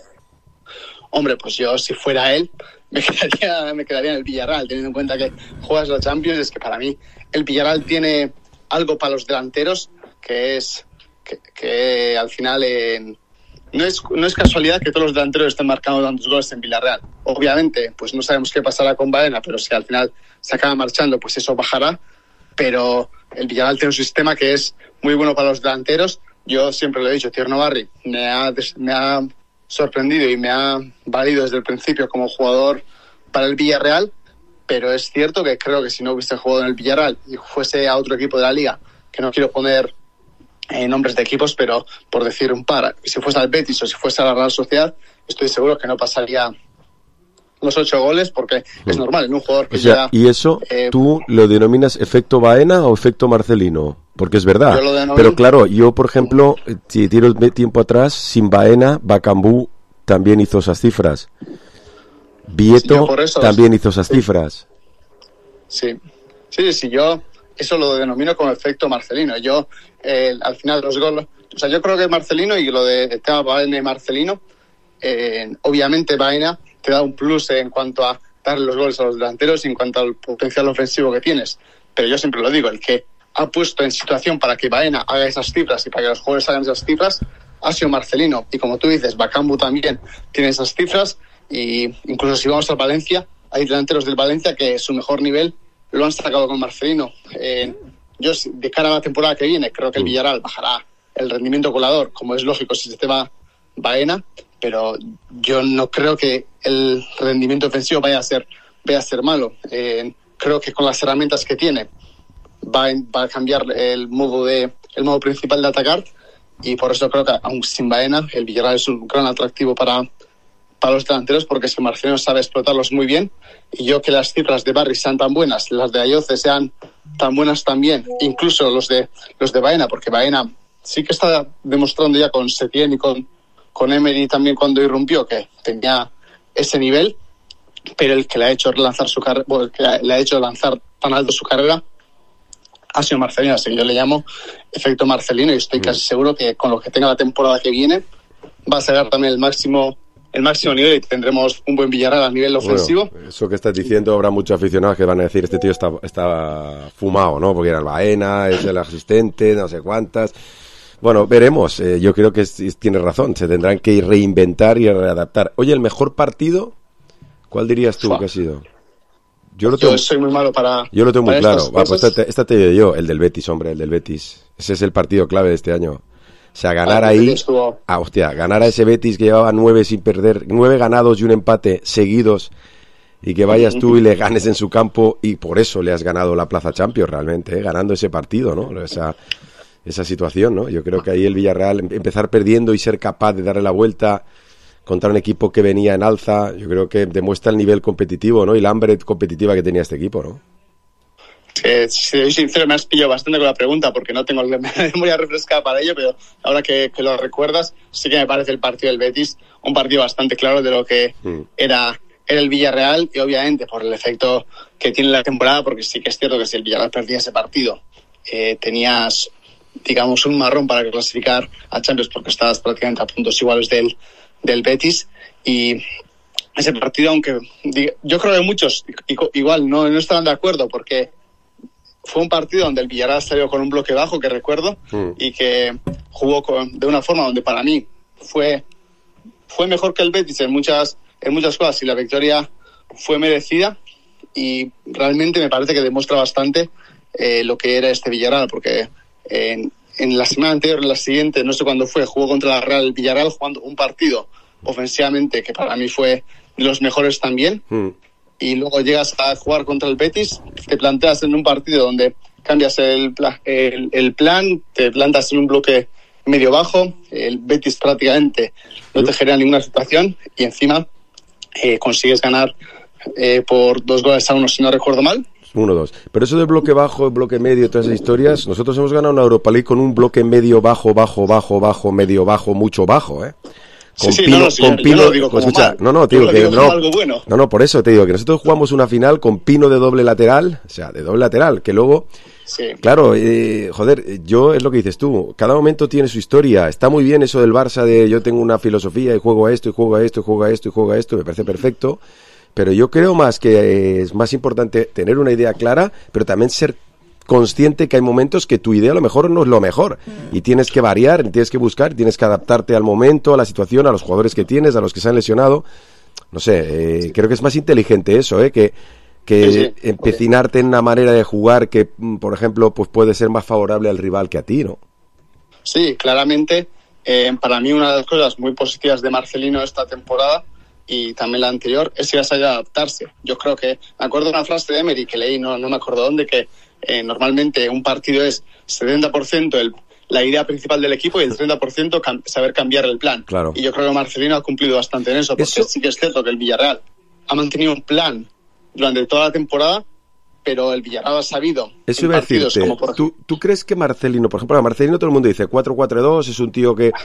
Hombre, pues yo, si fuera él, me quedaría en el Villarreal, teniendo en cuenta que juegas la Champions. Es que para mí el Villarreal tiene algo para los delanteros que es que al final no es casualidad que todos los delanteros estén marcando tantos goles en Villarreal. Obviamente, pues no sabemos qué pasará con Baena, pero si al final se acaba marchando, pues eso bajará. Pero el Villarreal tiene un sistema que es muy bueno para los delanteros. Yo siempre lo he dicho, Tierno Barry me ha sorprendido y me ha valido desde el principio como jugador para el Villarreal, pero es cierto que creo que si no hubiese jugado en el Villarreal y fuese a otro equipo de la liga, que no quiero poner nombres de equipos, pero por decir un par, si fuese al Betis o si fuese a la Real Sociedad, estoy seguro que no pasaría los 8 goles, porque es normal en un jugador que llega... ¿Y eso tú lo denominas efecto Baena o efecto Marcelino? Porque es verdad, pero claro, yo por ejemplo, si tiro tiempo atrás, sin Baena, Bakambu también hizo esas cifras. Vieto también hizo esas cifras. Sí, yo eso lo denomino como efecto Marcelino. Yo, al final los goles... O sea, yo creo que Marcelino y lo de tema Baena y Marcelino, obviamente Baena te da un plus en cuanto a darle los goles a los delanteros y en cuanto al potencial ofensivo que tienes. Pero yo siempre lo digo, el que ha puesto en situación para que Baena haga esas cifras y para que los jugadores hagan esas cifras ha sido Marcelino. Y como tú dices, Bakambu también tiene esas cifras, y incluso si vamos al Valencia, hay delanteros del Valencia que su mejor nivel lo han sacado con Marcelino. Yo, de cara a la temporada que viene, creo que el Villarreal bajará el rendimiento colador, como es lógico si se te va Baena, pero yo no creo que el rendimiento ofensivo vaya a ser malo. Creo que con las herramientas que tiene va a cambiar el modo principal de atacar, y por eso creo que aun sin Baena el Villarreal es un gran atractivo para para los delanteros, porque es que Marcelino sabe explotarlos muy bien, y yo que las cifras de Barry sean tan buenas, las de Ayoce sean tan buenas también, incluso los de Baena, porque Baena sí que está demostrando ya con Setién y con Emery también cuando irrumpió que tenía ese nivel, pero el que le ha hecho lanzar tan alto su carrera ha sido Marcelino, así que yo le llamo efecto Marcelino, y estoy casi seguro que con lo que tenga la temporada que viene va a sacar también el máximo nivel, y tendremos un buen Villarreal a nivel ofensivo. Bueno, eso que estás diciendo, habrá muchos aficionados que van a decir, este tío está fumado, ¿no? Porque era el Baena, es el asistente, no sé cuántas. Bueno, veremos. Yo creo que tienes razón, se tendrán que reinventar y readaptar. Oye, ¿el mejor partido? ¿Cuál dirías tú que ha sido? Yo soy muy malo para... Yo lo tengo muy claro. Pues esta te digo yo, el del Betis, hombre, el del Betis. Ese es el partido clave de este año. O sea, ganar ahí... ganar a ese Betis que llevaba 9 sin perder, 9 ganados y un empate seguidos, y que vayas tú y le ganes en su campo, y por eso le has ganado la Plaza Champions realmente, ganando ese partido, ¿no? Esa situación, ¿no? Yo creo que ahí el Villarreal, empezar perdiendo y ser capaz de darle la vuelta contra un equipo que venía en alza, yo creo que demuestra el nivel competitivo, ¿no? Y la hambre competitiva que tenía este equipo, ¿no? Si soy sincero, me has pillado bastante con la pregunta porque no tengo la memoria refrescada para ello, pero ahora que lo recuerdas, sí que me parece el partido del Betis un partido bastante claro de lo que era el Villarreal, y obviamente por el efecto que tiene la temporada, porque sí que es cierto que si el Villarreal perdía ese partido, tenías, digamos, un marrón para clasificar a Champions, porque estabas prácticamente a puntos iguales del Betis. Y ese partido, aunque yo creo que muchos igual no estaban de acuerdo, porque fue un partido donde el Villarreal salió con un bloque bajo, que recuerdo, y que jugó de una forma donde para mí fue mejor que el Betis en muchas cosas, y la victoria fue merecida, y realmente me parece que demuestra bastante lo que era este Villarreal, porque en la semana anterior, en la siguiente, no sé cuándo fue, jugó contra la Real Villarreal, jugando un partido ofensivamente que para mí fue de los mejores también, y luego llegas a jugar contra el Betis, te planteas en un partido donde cambias el plan, te plantas en un bloque medio bajo, el Betis prácticamente no te genera ninguna situación, y encima consigues ganar por 2-1, si no recuerdo mal. 1-2. Pero eso de bloque bajo, bloque medio, todas esas historias, nosotros hemos ganado una Europa League con un bloque medio, bajo, medio, bajo, mucho bajo, ¿eh? Con Pino, yo no lo digo como mal. No, por eso te digo que nosotros jugamos una final con Pino de doble lateral, que luego, claro, yo es lo que dices tú, cada momento tiene su historia. Está muy bien eso del Barça de yo tengo una filosofía y juego a esto, y juego a esto, y juego a esto, y juego a esto, me parece perfecto, pero yo creo más que es más importante tener una idea clara, pero también ser consciente que hay momentos que tu idea a lo mejor no es lo mejor, y tienes que variar, tienes que buscar, tienes que adaptarte al momento, a la situación, a los jugadores que tienes, a los que se han lesionado. No sé, creo que es más inteligente eso, que empecinarte en una manera de jugar que, por ejemplo, pues puede ser más favorable al rival que a ti, ¿no? Sí, claramente. Para mí una de las cosas muy positivas de Marcelino esta temporada y también la anterior es que ha sabido adaptarse. Yo creo que, me acuerdo de una frase de Emery que leí, no me acuerdo dónde, que normalmente un partido es 70% la idea principal del equipo y el 30% saber cambiar el plan. Claro. Y yo creo que Marcelino ha cumplido bastante en eso, porque sí que es cierto que el Villarreal ha mantenido un plan durante toda la temporada, pero el Villarreal ha sabido. Eso iba a decirte. ¿Tú crees que Marcelino, por ejemplo, a Marcelino todo el mundo dice 4-4-2, es un tío que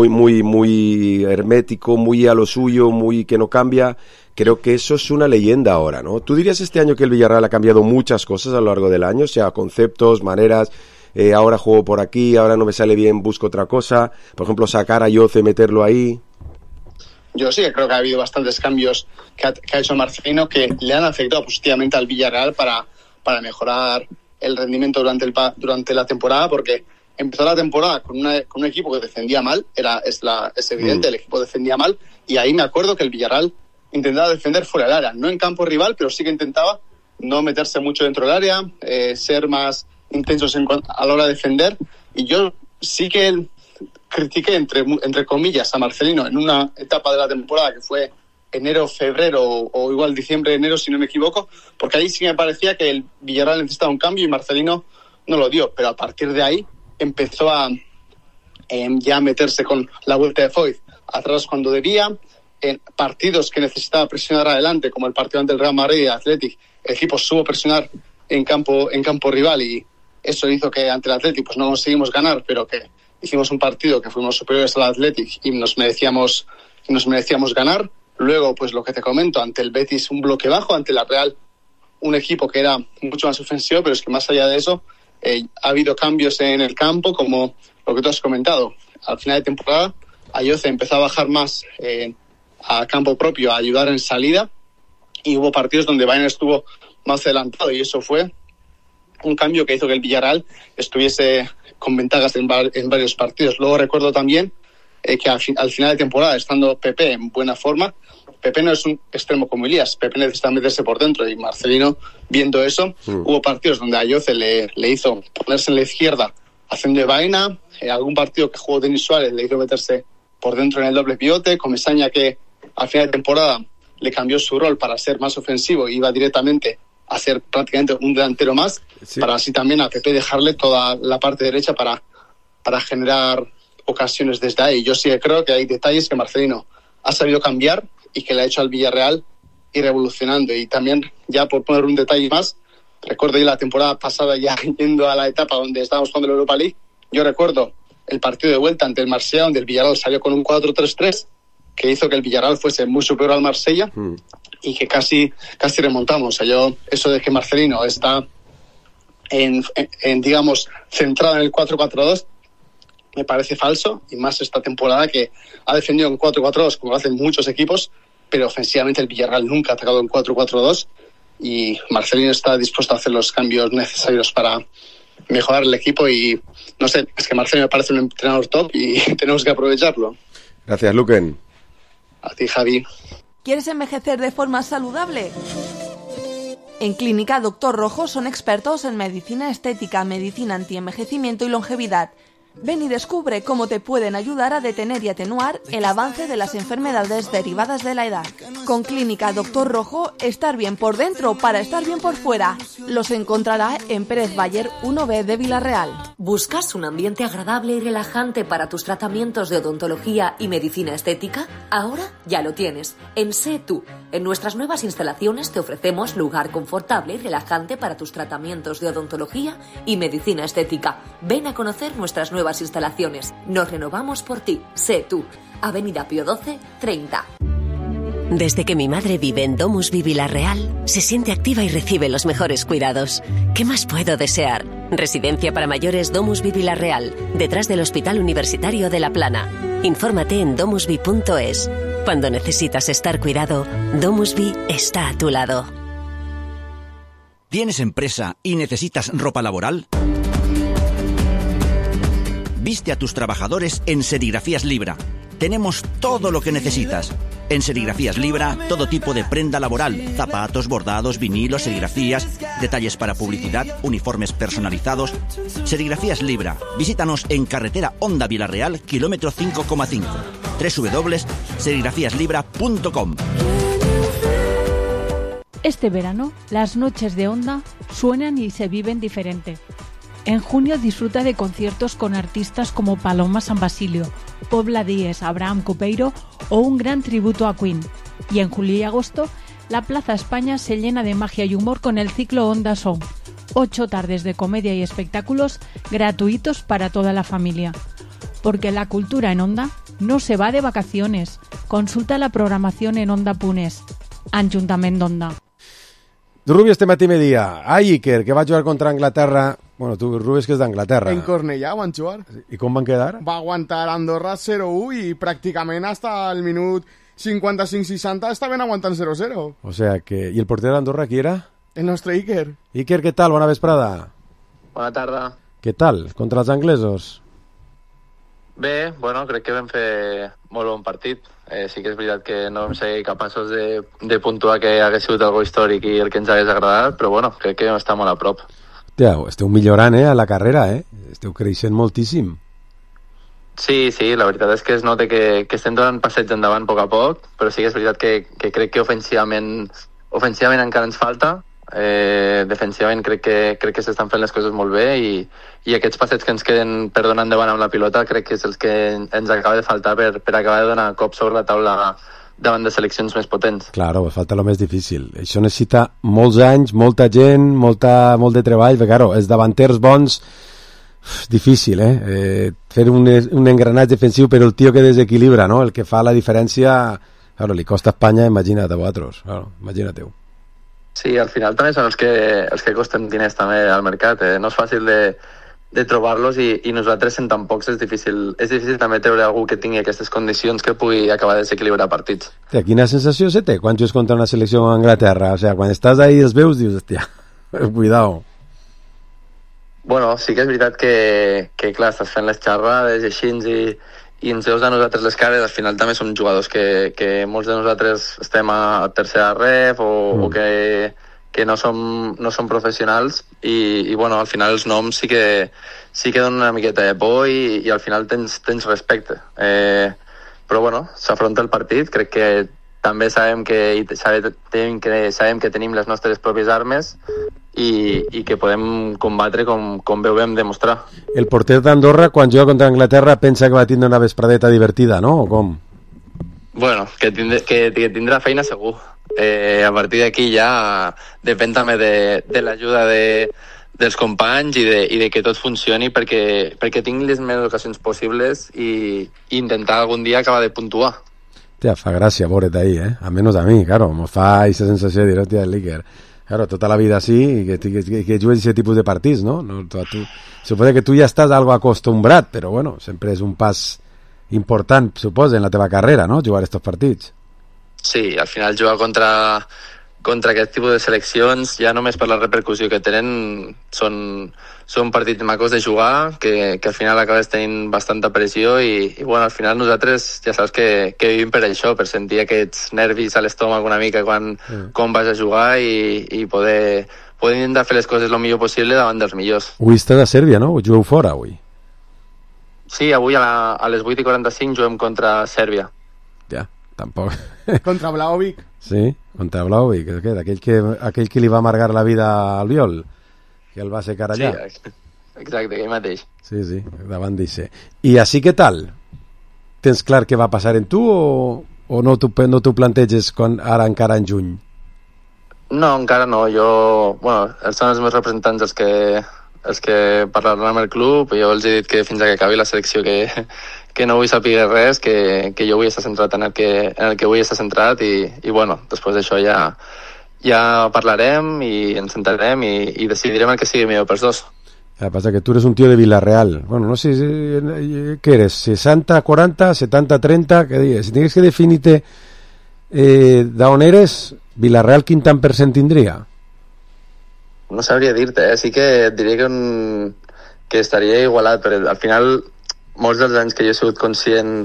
muy hermético, muy a lo suyo, muy que no cambia? Creo que eso es una leyenda ahora, ¿no? ¿Tú dirías este año que el Villarreal ha cambiado muchas cosas a lo largo del año? O sea, conceptos, maneras, ahora juego por aquí, ahora no me sale bien, busco otra cosa. Por ejemplo, sacar a Yoce, meterlo ahí. Yo sí que creo que ha habido bastantes cambios que ha hecho Marcelino que le han afectado positivamente al Villarreal para mejorar el rendimiento durante la temporada, porque empezó la temporada con un equipo que defendía mal, es evidente, el equipo defendía mal, y ahí me acuerdo que el Villarreal intentaba defender fuera del área, no en campo rival, pero sí que intentaba no meterse mucho dentro del área, ser más intensos a la hora de defender, y yo sí que critiqué, entre comillas, a Marcelino en una etapa de la temporada que fue enero, febrero o igual diciembre, enero, si no me equivoco, porque ahí sí me parecía que el Villarreal necesitaba un cambio y Marcelino no lo dio, pero a partir de ahí empezó a ya meterse con la vuelta de Foyth atrás cuando debía, en partidos que necesitaba presionar adelante, como el partido ante el Real Madrid y el Athletic, el equipo supo presionar en campo rival y eso hizo que ante el Athletic pues no conseguimos ganar, pero que hicimos un partido que fuimos superiores al Athletic y nos merecíamos ganar. Luego, pues lo que te comento, ante el Betis un bloque bajo, ante la Real un equipo que era mucho más ofensivo, pero es que más allá de eso ha habido cambios en el campo, como lo que tú has comentado. Al final de temporada, Ayoce empezó a bajar más a campo propio, a ayudar en salida, y hubo partidos donde Baena estuvo más adelantado, y eso fue un cambio que hizo que el Villarreal estuviese con ventajas en varios partidos. Luego recuerdo también que al final de temporada, estando Pepe en buena forma, Pepe no es un extremo como Elías, Pepe necesita meterse por dentro, y Marcelino, viendo eso, hubo partidos donde a Ayoce le hizo ponerse en la izquierda haciendo de Baena, algún partido que jugó Denis Suárez le hizo meterse por dentro en el doble pivote, Comesaña que al final de temporada le cambió su rol para ser más ofensivo e iba directamente a ser prácticamente un delantero más, para así también a Pepe dejarle toda la parte derecha para generar ocasiones desde ahí. Yo sí creo que hay detalles que Marcelino ha sabido cambiar y que le ha hecho al Villarreal ir evolucionando. Y también, ya por poner un detalle más, recuerdo yo la temporada pasada, ya yendo a la etapa donde estábamos jugando la Europa League, yo recuerdo el partido de vuelta ante el Marsella, donde el Villarreal salió con un 4-3-3, que hizo que el Villarreal fuese muy superior al Marsella y que casi remontamos. O sea, yo, eso de que Marcelino está digamos, centrado en el 4-4-2, me parece falso, y más esta temporada que ha defendido en 4-4-2 como lo hacen muchos equipos, pero ofensivamente el Villarreal nunca ha atacado en 4-4-2 y Marcelino está dispuesto a hacer los cambios necesarios para mejorar el equipo. Y no sé, es que Marcelino me parece un entrenador top y tenemos que aprovecharlo. Gracias, Luquen. A ti, Javi. ¿Quieres envejecer de forma saludable? En Clínica Doctor Rojo son expertos en medicina estética, medicina antienvejecimiento y longevidad. Ven y descubre cómo te pueden ayudar a detener y atenuar el avance de las enfermedades derivadas de la edad. Con Clínica Doctor Rojo, estar bien por dentro para estar bien por fuera. Los encontrará en Pérez Bayer 1B de Villarreal. ¿Buscas un ambiente agradable y relajante para tus tratamientos de odontología y medicina estética? Ahora ya lo tienes. En Sé Tú. En nuestras nuevas instalaciones te ofrecemos lugar confortable y relajante para tus tratamientos de odontología y medicina estética. Ven a conocer nuestras nuevas instalaciones. Nos renovamos por ti. Sé Tú. Avenida Pío XII, 30. Desde que mi madre vive en Domusvi Villarreal, se siente activa y recibe los mejores cuidados. ¿Qué más puedo desear? Residencia para mayores Domusvi Villarreal, detrás del Hospital Universitario de La Plana. Infórmate en domusvi.es. Cuando necesitas estar cuidado, Domusvi está a tu lado. ¿Tienes empresa y necesitas ropa laboral? Viste a tus trabajadores en Serigrafías Libra. Tenemos todo lo que necesitas. En Serigrafías Libra, todo tipo de prenda laboral, zapatos, bordados, vinilos, serigrafías, detalles para publicidad, uniformes personalizados. Serigrafías Libra. Visítanos en carretera Honda Villarreal, kilómetro 5,5. www.serigrafíaslibra.com. Este verano, las noches de Honda suenan y se viven diferente. En junio disfruta de conciertos con artistas como Paloma San Basilio, Pobla Díez, Abraham Copeiro o un gran tributo a Queen. Y en julio y agosto, la Plaza España se llena de magia y humor con el ciclo Honda Song. 8 tardes de comedia y espectáculos gratuitos para toda la familia. Porque la cultura en Honda no se va de vacaciones. Consulta la programación en Honda.es. Ajuntament d'Honda. Rubi este matí media. Iker, que va a jugar contra Anglaterra. Bueno, tu Rubi és que és d'Anglaterra. En Cornellà van jugar. I com van quedar? Va aguantar Andorra 0-1 i pràcticament hasta el minut 55-60 estaven aguantant 0-0. O sea que... I el porter d'Andorra qui era? El nostre Iker. Iker, què tal? Bona vesprada. Bona tarda. Què tal? Contra els anglesos? Bé, bueno, crec que vam fer molt bon partit. Sí que és veritat que no vam ser capaços de puntuar que hagués sigut algo històric i el que ens hagués agradat, però bueno, crec que està molt a prop. Hòstia, esteu millorant, a la carrera, Esteu creixent moltíssim. Sí, la veritat és que es nota que estem donant passeig endavant a poc, però sí que és veritat que crec que ofensivament encara ens falta. Defensivament crec que s'estan fent les coses molt bé i aquests passets que ens queden per donar endavant amb la pilota crec que és els que ens acaba de faltar per acabar de donar cop sobre la taula davant de seleccions més potents. Claro, falta lo més difícil. Això necessita molts anys, molta gent, molt de treball, perquè, claro, els davanters bons, difícil, fer un engranatge defensiu, però el tio que desequilibra, no? El que fa la diferència, claro, li costa a Espanya, imagina't a vosaltres, claro, imagina't-ho. Sí, al final també són els que costen diners també al mercat, no és fàcil de trobar-los i nosaltres en tan pocs és difícil també treure algú que tingui aquestes condicions que pugui acabar de desequilibrar partits. Hòstia, quina sensació se té quan jugues contra una selecció a Anglaterra? O sea, quan estàs ahí els veus dius, hòstia, cuidao. Bueno, sí que és veritat que clar, estàs fent les xerrades i així i ens veus a nosaltres les cares, al final també som jugadors que molts de nosaltres estem a tercera ref o que no som professionals i bueno, al final els noms sí que donen una miqueta de por i al final tens respecte. Però bueno, s'afronta el partit, crec que també sabem que tenim les nostres pròpies armes i que podem combatre com bé ho vam demostrar. El porter d'Andorra, quan juga contra Anglaterra, pensa que va tindre una vespradeta divertida, no? O com? Bueno, que tindrà feina segur. A partir d'aquí ja depèn també de l'ajuda dels companys i de que tot funcioni perquè tingui les més ocasions possibles i intentar algun dia acabar de puntuar. Hòstia, fa gràcia veure't ahí, a menos a mi, claro, me fa aquesta sensació de dir, hòstia, el líquer. Claro, tota la vida así i que jugues aquest tipus de partits, no? Suposo que tu ja estàs algo acostumbrat, però bueno, sempre és un pas important, suposo, en la teva carrera, no? Jugar estos partits. Sí, al final jugar contra aquest tipus de seleccions, ja només per la repercussió que tenen, són partits macos de jugar, que al final acabes tenint bastanta pressió i bueno, al final nosaltres ja saps que vivim per això, per sentir aquests nervis a l'estómac una mica quan vas a jugar i poder intentar fer les coses el millor possible davant dels millors. Avui estàs a Sèrbia, no? O jugueu fora, avui? Sí, avui a les 8:45 juguem contra Sèrbia. Ja, tampoc. Contra Vlahovic. Sí, contra Vlahovic, aquell que li va amargar la vida al Viol, que el va secar allà. Sí, exacte, aquell mateix. Sí, davant d'Ixe. I així què tal? Tens clar què va passar en tu o no t'ho planteges ara encara en juny? No, encara no. Bueno, són els meus representants els que parlaran amb el club i jo els he dit que fins que acabi la selecció que no vull saber res, que jo vull estar centrat en el que vull estar centrat i bueno, després d'això ja parlarem i ens sentarem i decidirem el que sigui millor pels dos. El que passa que tu eres un tío de Villarreal. Bueno, no sé, ¿qué eres? ¿60-40? ¿70-30? ¿Qué dices? Si tienes que definirte d'on eres, Villarreal quin tant % tindria? No sabria dir-te, sí que et diria que estaria igualat, però al final molts dels anys que jo he sigut conscient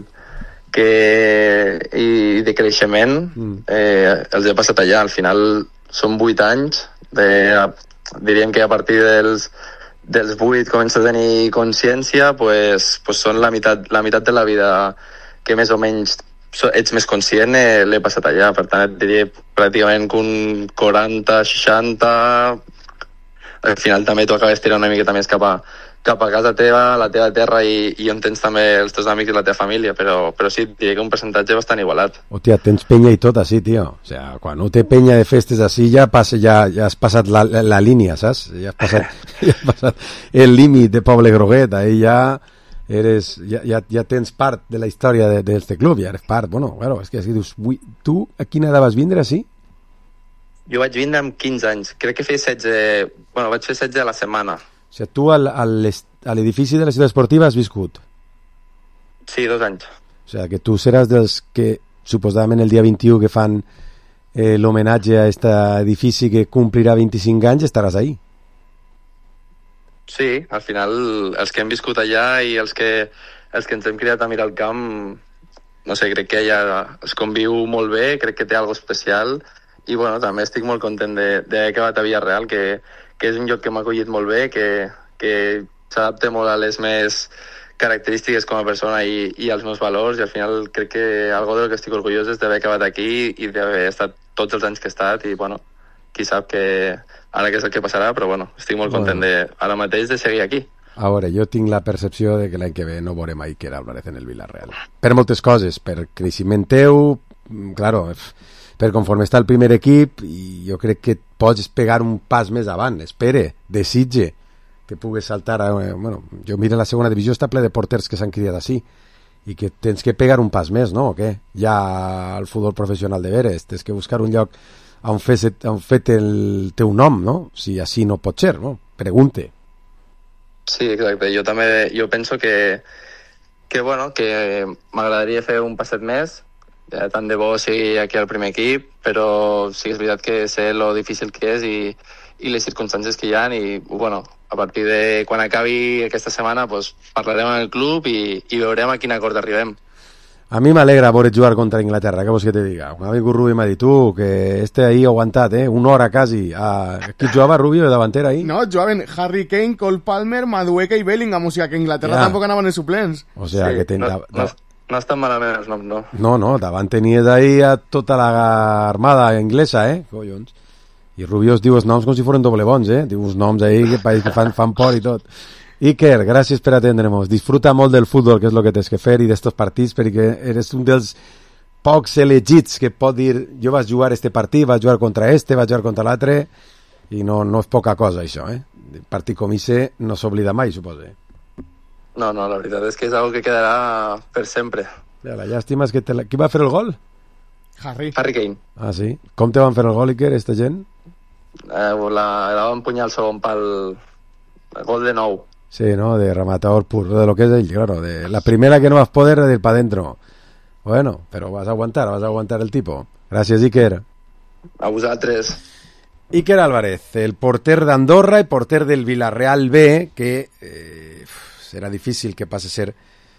i de creixement els he passat allà. Al final són 8 anys, diríem que a partir dels 8 comença a tenir consciència, pues són la meitat de la vida que més o menys ets més conscient, l'he passat allà. Per tant, et diria pràcticament que un 40, 60... Al final també tu acabes tirant una miqueta més cap a casa teva, la teva terra i on tens també els teus amics i la teva família, però sí, diria que un percentatge bastant igualat. Hòstia, tens penya i tot així, tio. O sea, quan no té penya de festes així ja has passat la línia, saps? Ja has passat el límit de Poble Groguet, ahí ja tens part de la història d'este club, ja eres part. Bueno, claro, és que dius, tu a quina edat vas vindre, així? Jo vaig vindre amb 15 anys. Crec que feia 16... Bueno, vaig fer 16 a la setmana. O sigui, tu a l'edifici de la ciutat esportiva has viscut? Sí, 2 anys. O sigui, que tu seràs dels que, suposadament el dia 21 que fan l'homenatge a aquest edifici que complirà 25 anys, estaràs ahí. Sí, al final els que hem viscut allà i els que ens hem criat a mirar el camp, no sé, crec que allà es conviu molt bé, crec que té alguna especial i bueno, també estic molt content d'haver acabat a Villarreal, que és un lloc que m'ha acollit molt bé, que s'adapta molt a les meves característiques com a persona i als meus valors, i al final crec que algo de lo que estic orgullós és d'haver acabat aquí i d'haver estat tots els anys que he estat i bueno, qui sap que ara què és el que passarà, però bueno, estic molt content ara mateix de seguir aquí. A veure, jo tinc la percepció de que l'any que ve no veurem a Iker Álvarez en el Villarreal. Per moltes coses, per creixement teu, claro, per conforme està el primer equip, i jo crec que pots pegar un pas més avant, desitge que puguis saltar bueno, jo miro la segona divisió, està ple de porters que s'han criat així, i que tens que pegar un pas més, no? O què? Ja al futbol professional de veres, tens que buscar un lloc on fet el teu nom, no? Si així no pot ser, no? Pregunte. Sí, exacte. Jo penso que m'agradaria fer un passet més, tant de bo sigui aquí al primer equip, però sí que és veritat que sé lo difícil que és i les circumstàncies que hi ha, i bueno, a partir de quan acabi aquesta setmana pues, parlarem amb el club i veurem a quin acord arribem. A mi m'alegra veure jugar contra Inglaterra, què vols que te diga? Un amic Rubi m'ha dit, que ahí ha aguantat, una hora quasi. Qui jugava, Rubio, de davanter ahí? No, jugaven Harry Kane, Cole Palmer, Madueke i Bellingham, o sigui que Inglaterra tampoc anaven els suplents. O sigui que... No estan malament els noms, no. No, davant tenies ahí a tota l'armada inglesa, collons. I Rubio diu els noms com si foren doble bons, diu uns noms ahí que fan por i tot. Iker, gràcies per atendre'ns. Disfruta molt del futbol, que és el que tens que fer, i d'estos partits, perquè eres un dels pocs elegits que pot dir jo vaig jugar este partit, vaig jugar contra vaig jugar contra l'altre, i no és poca cosa, això, Partit com ese no s'oblida mai, suposo. No, la veritat és que és algo que quedarà per sempre. La llàstima és que... Qui va fer el gol? Harry Kane. Ah, sí? Com te van fer el gol, Iker, esta gent? La van empunyar al segon pal, el gol de nou. Sí, ¿no? De rematador puro, de lo que es él, claro. De la primera que no vas a poder es de ir para adentro. Bueno, pero vas a aguantar el tipo. Gracias, Iker. A vosaltres. Iker Álvarez, el porter d'Andorra i porter del Villarreal B, que serà difícil que passe a ser...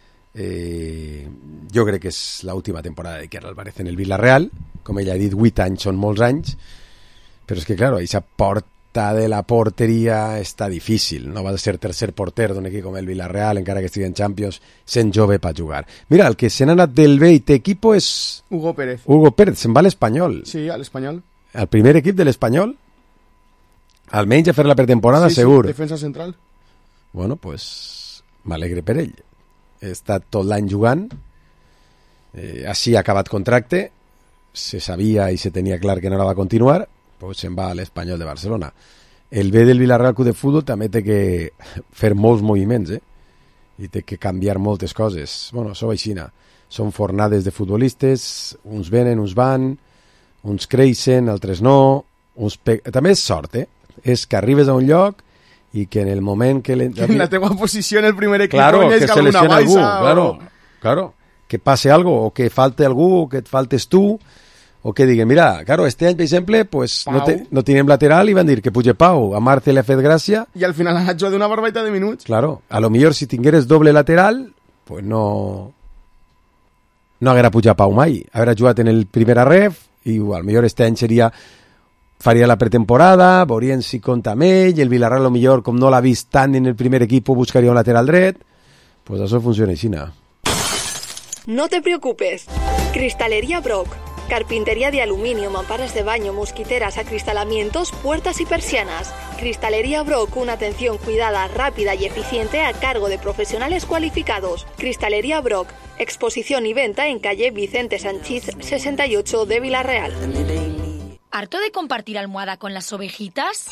jo crec que és l'última temporada d'Iker Álvarez en el Villarreal. Com ell ha dit, 8 anys són molts anys. Però és que, claro, aquesta porta de la porteria està difícil. No vas a ser tercer porter d'un equip com el Villarreal, encara que estigui en Champions, sent jove per jugar. Mira, el que se n'ha anat del B i té equipo és... Hugo Pérez, se'n va a l'Espanyol. Sí, a l'Espanyol. Al primer equip de l'Espanyol? Almenys a fer la pretemporada, segur. Sí, defensa central. Bueno, pues m'alegre per ell. He estat tot l'any jugant, així ha acabat contracte, se sabia i se tenia clar que no la va continuar, pues se'n va a l'Espanyol de Barcelona. El B del Villarreal Club de Futbol també té que fer molts moviments, i té que canviar moltes coses. Bueno, això aixina. Són fornades de futbolistes, uns venen, uns van, uns creixen, altres no, també és sort, és que arribes a un lloc i que en el moment que... En la teva posició en el primer equip, claro, que se lesiona algú, claro, que passe algo, o que falte algú, o que et faltes tu, o que diguen, mira, claro, este any, per exemple, pues, no tenim lateral i van dir que puge Pau, a Marte li ha fet gràcia. I al final ha jugat una barbaita de minuts. Claro, a lo millor si tingueres doble lateral, pues no haguera pujat Pau mai. Haguera jugat en el primer ref, i al millor este any faria la pretemporada, veurien si compta amb ell, el Villarreal a lo millor, com no l'ha vist tant en el primer equip, buscaria un lateral dret. Pues això funciona així. No te preocupes. Cristalería Brock. Carpintería de aluminio, mamparas de baño, mosquiteras, acristalamientos, puertas y persianas. Cristalería Brock, una atención cuidada, rápida y eficiente a cargo de profesionales cualificados. Cristalería Brock, exposición y venta en calle Vicente Sanchís 68 de Villarreal. ¿Harto de compartir almohada con las ovejitas?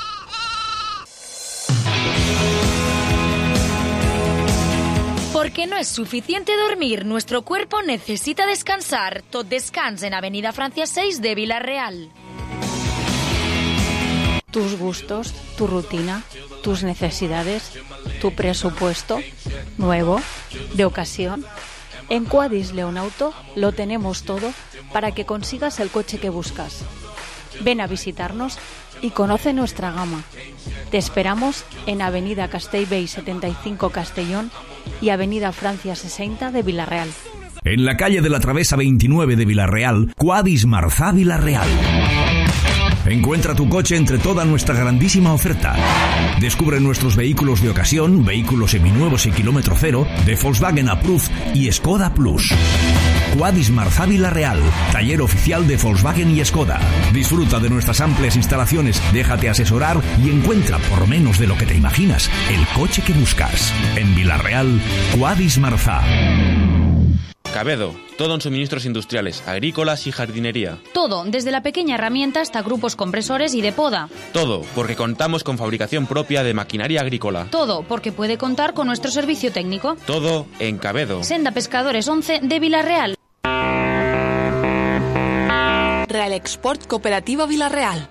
Porque no es suficiente dormir, nuestro cuerpo necesita descansar. Tot Descans en Avenida Francia 6 de Villarreal. Tus gustos, tu rutina, tus necesidades, tu presupuesto, nuevo, de ocasión. En Quadis León Auto lo tenemos todo para que consigas el coche que buscas. Ven a visitarnos y conoce nuestra gama. Te esperamos en Avenida Castellbell 75 Castellón y Avenida Francia 60 de Villarreal. En la calle de la Travesa 29 de Villarreal, Quadis Marzá Villarreal. Encuentra tu coche entre toda nuestra grandísima oferta. Descubre nuestros vehículos de ocasión, vehículos seminuevos y kilómetro cero, de Volkswagen Approved y Skoda Plus. Quadis Marzá Villarreal, taller oficial de Volkswagen y Skoda. Disfruta de nuestras amplias instalaciones, déjate asesorar y encuentra, por menos de lo que te imaginas, el coche que buscas. En Villarreal, Quadis Marzá. Cabedo, todo en suministros industriales, agrícolas y jardinería. Todo, desde la pequeña herramienta hasta grupos compresores y de poda. Todo, porque contamos con fabricación propia de maquinaria agrícola. Todo, porque puede contar con nuestro servicio técnico. Todo en Cabedo. Senda Pescadores 11 de Villarreal. Real Export Cooperativa Villarreal.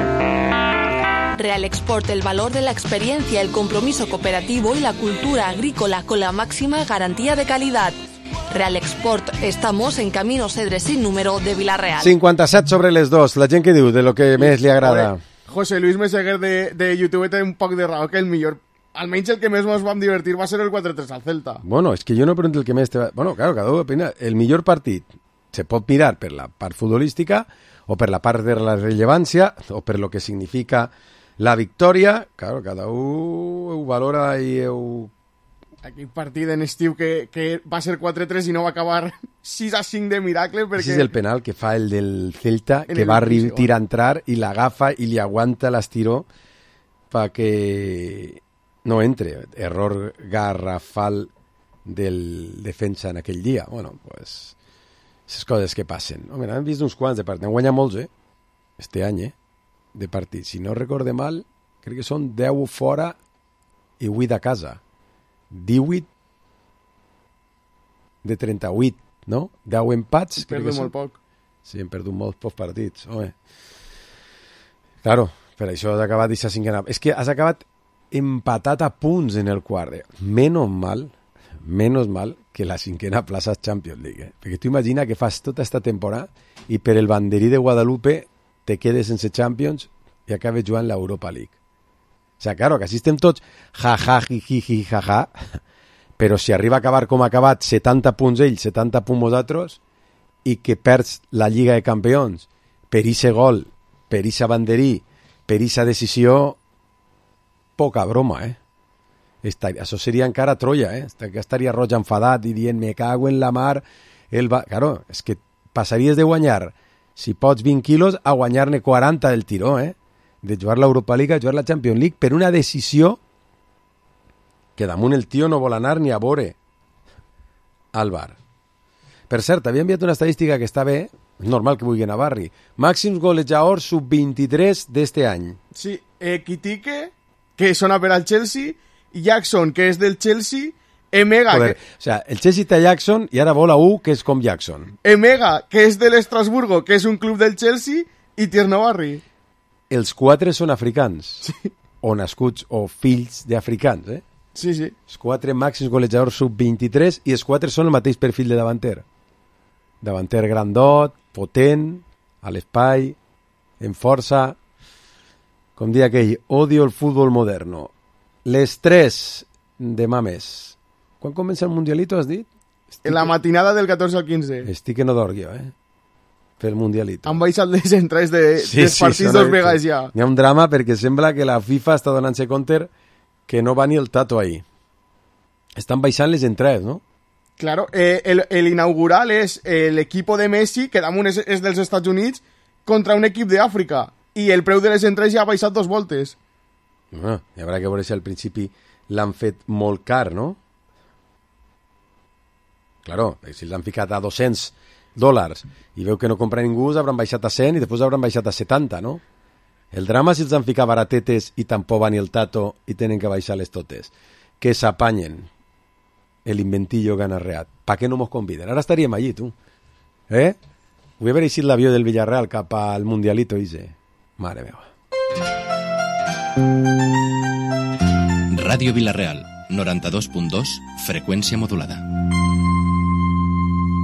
Real Export, el valor de la experiencia, el compromiso cooperativo y la cultura agrícola con la máxima garantía de calidad. Real Export, estamos en Camino Cedres sin número de Villarreal. 57 sobre les 2, la gent que diu de lo que més li agrada. José Luis Meseguer de YouTube té un poc de raó, que el millor, almenys el que més ens vam divertir va ser el 4-3 al Celta. Bueno, és que jo no pregunto el que més te va... Bueno, claro, cada uno opina. El millor partit se pot mirar per la part futbolística o per la part de la rellevància o per lo que significa la victòria. Claro, cada un ho valora i ho... Aquell partit en estiu que va ser 4-3 i no va acabar 6-5 de miracle perquè... Ese és el penal que fa el del Celta, que va tirar a entrar i l'agafa i li aguanta l'estiró perquè no entre. Error garrafal del defensa en aquell dia. Bueno, pues... Aquestes coses que passen. Home, hem vist uns quants de partits. Hem guanyat molts, este any, de partits. Si no recorde mal, crec que són 10 fora i 8 a casa. 18 de 38, no? 10 empats. Hem perdut molt poc. Sí, hem perdut molts pocs partits. Home. Claro, per això has acabat d'aquesta cinquena. És que has acabat empatat a punts en el quart. Menos mal que la cinquena plaça és Champions League. Perquè tu imagina que fas tota esta temporada i per el banderí de Guadalupe te quedes sense Champions i acabes jugant l'Europa League. O sea, claro, que així estem tots ja-ja, jiji, ja-ja, però si arriba a acabar com ha acabat, 70 punts ells, 70 punts vosaltres, i que perds la Lliga de Campions per ese gol, per esa banderí, per esa decisió, poca broma, Això seria encara Troia, que estaria Roig enfadat i dient me cago en la mar. Claro, és que passaries de guanyar, si pots 20 quilos, a guanyar-ne 40 del tiró, de jugar l'Europa League a jugar la Champions League per una decisió que damunt el tio no vol anar ni a veure al bar. Per cert, havia enviat una estadística que està bé, és normal que vulgui anar a Barri. Màxims golejadors sub-23 d'este any. Sí, Kitike, que sona per al Chelsea, Jackson, que és del Chelsea, Emega... Joder, o sea, el Chelsea té Jackson i ara vol a U, que és com Jackson. Emega, que és de l'Estrasburgo, que és un club del Chelsea, i Tierno Barri. Els 4 són africans, sí. O nascuts, o fills d'africans, Sí, sí. Els 4 màxims golejadors sub-23 i els 4 són el mateix perfil de davanter. Davanter grandot, potent, a l'espai, en força... Com dia aquell, odio el futbol moderno. Les 3 de mames. Quan comença el Mundialito, has dit? En la matinada del 14 al 15. Estic que no dorgui, pel Mundialito. Han baixat les entrades dels partits dos vegades ja. Hi ha un drama perquè sembla que la FIFA està donant-se compte que no va ni el Tato ahí. Estan baixant les entrades, no? Claro, el inaugural és l'equip de Messi, que damunt és dels Estats Units, contra un equip d'Àfrica. I el preu de les entrades ja ha baixat 2 voltes. Bueno, hi haurà que veure si al principi l'han fet molt car, no? Claro, si l'han ficat a $200 i veu que no compra ningú, s'hauran baixat a 100 i després hauran baixat a 70, no? El drama si els han ficat baratetes i tampoc va ni el Tato i tenen que baixar-les totes. Que s'apanyen el inventillo que han arreat. Pa què no mos conviden? Ara estaríem allí, tu. Vull haver eixit l'avió del Villarreal cap al Mundialito, Ise. Mare meva. Ràdio Villarreal, 92.2, freqüència modulada.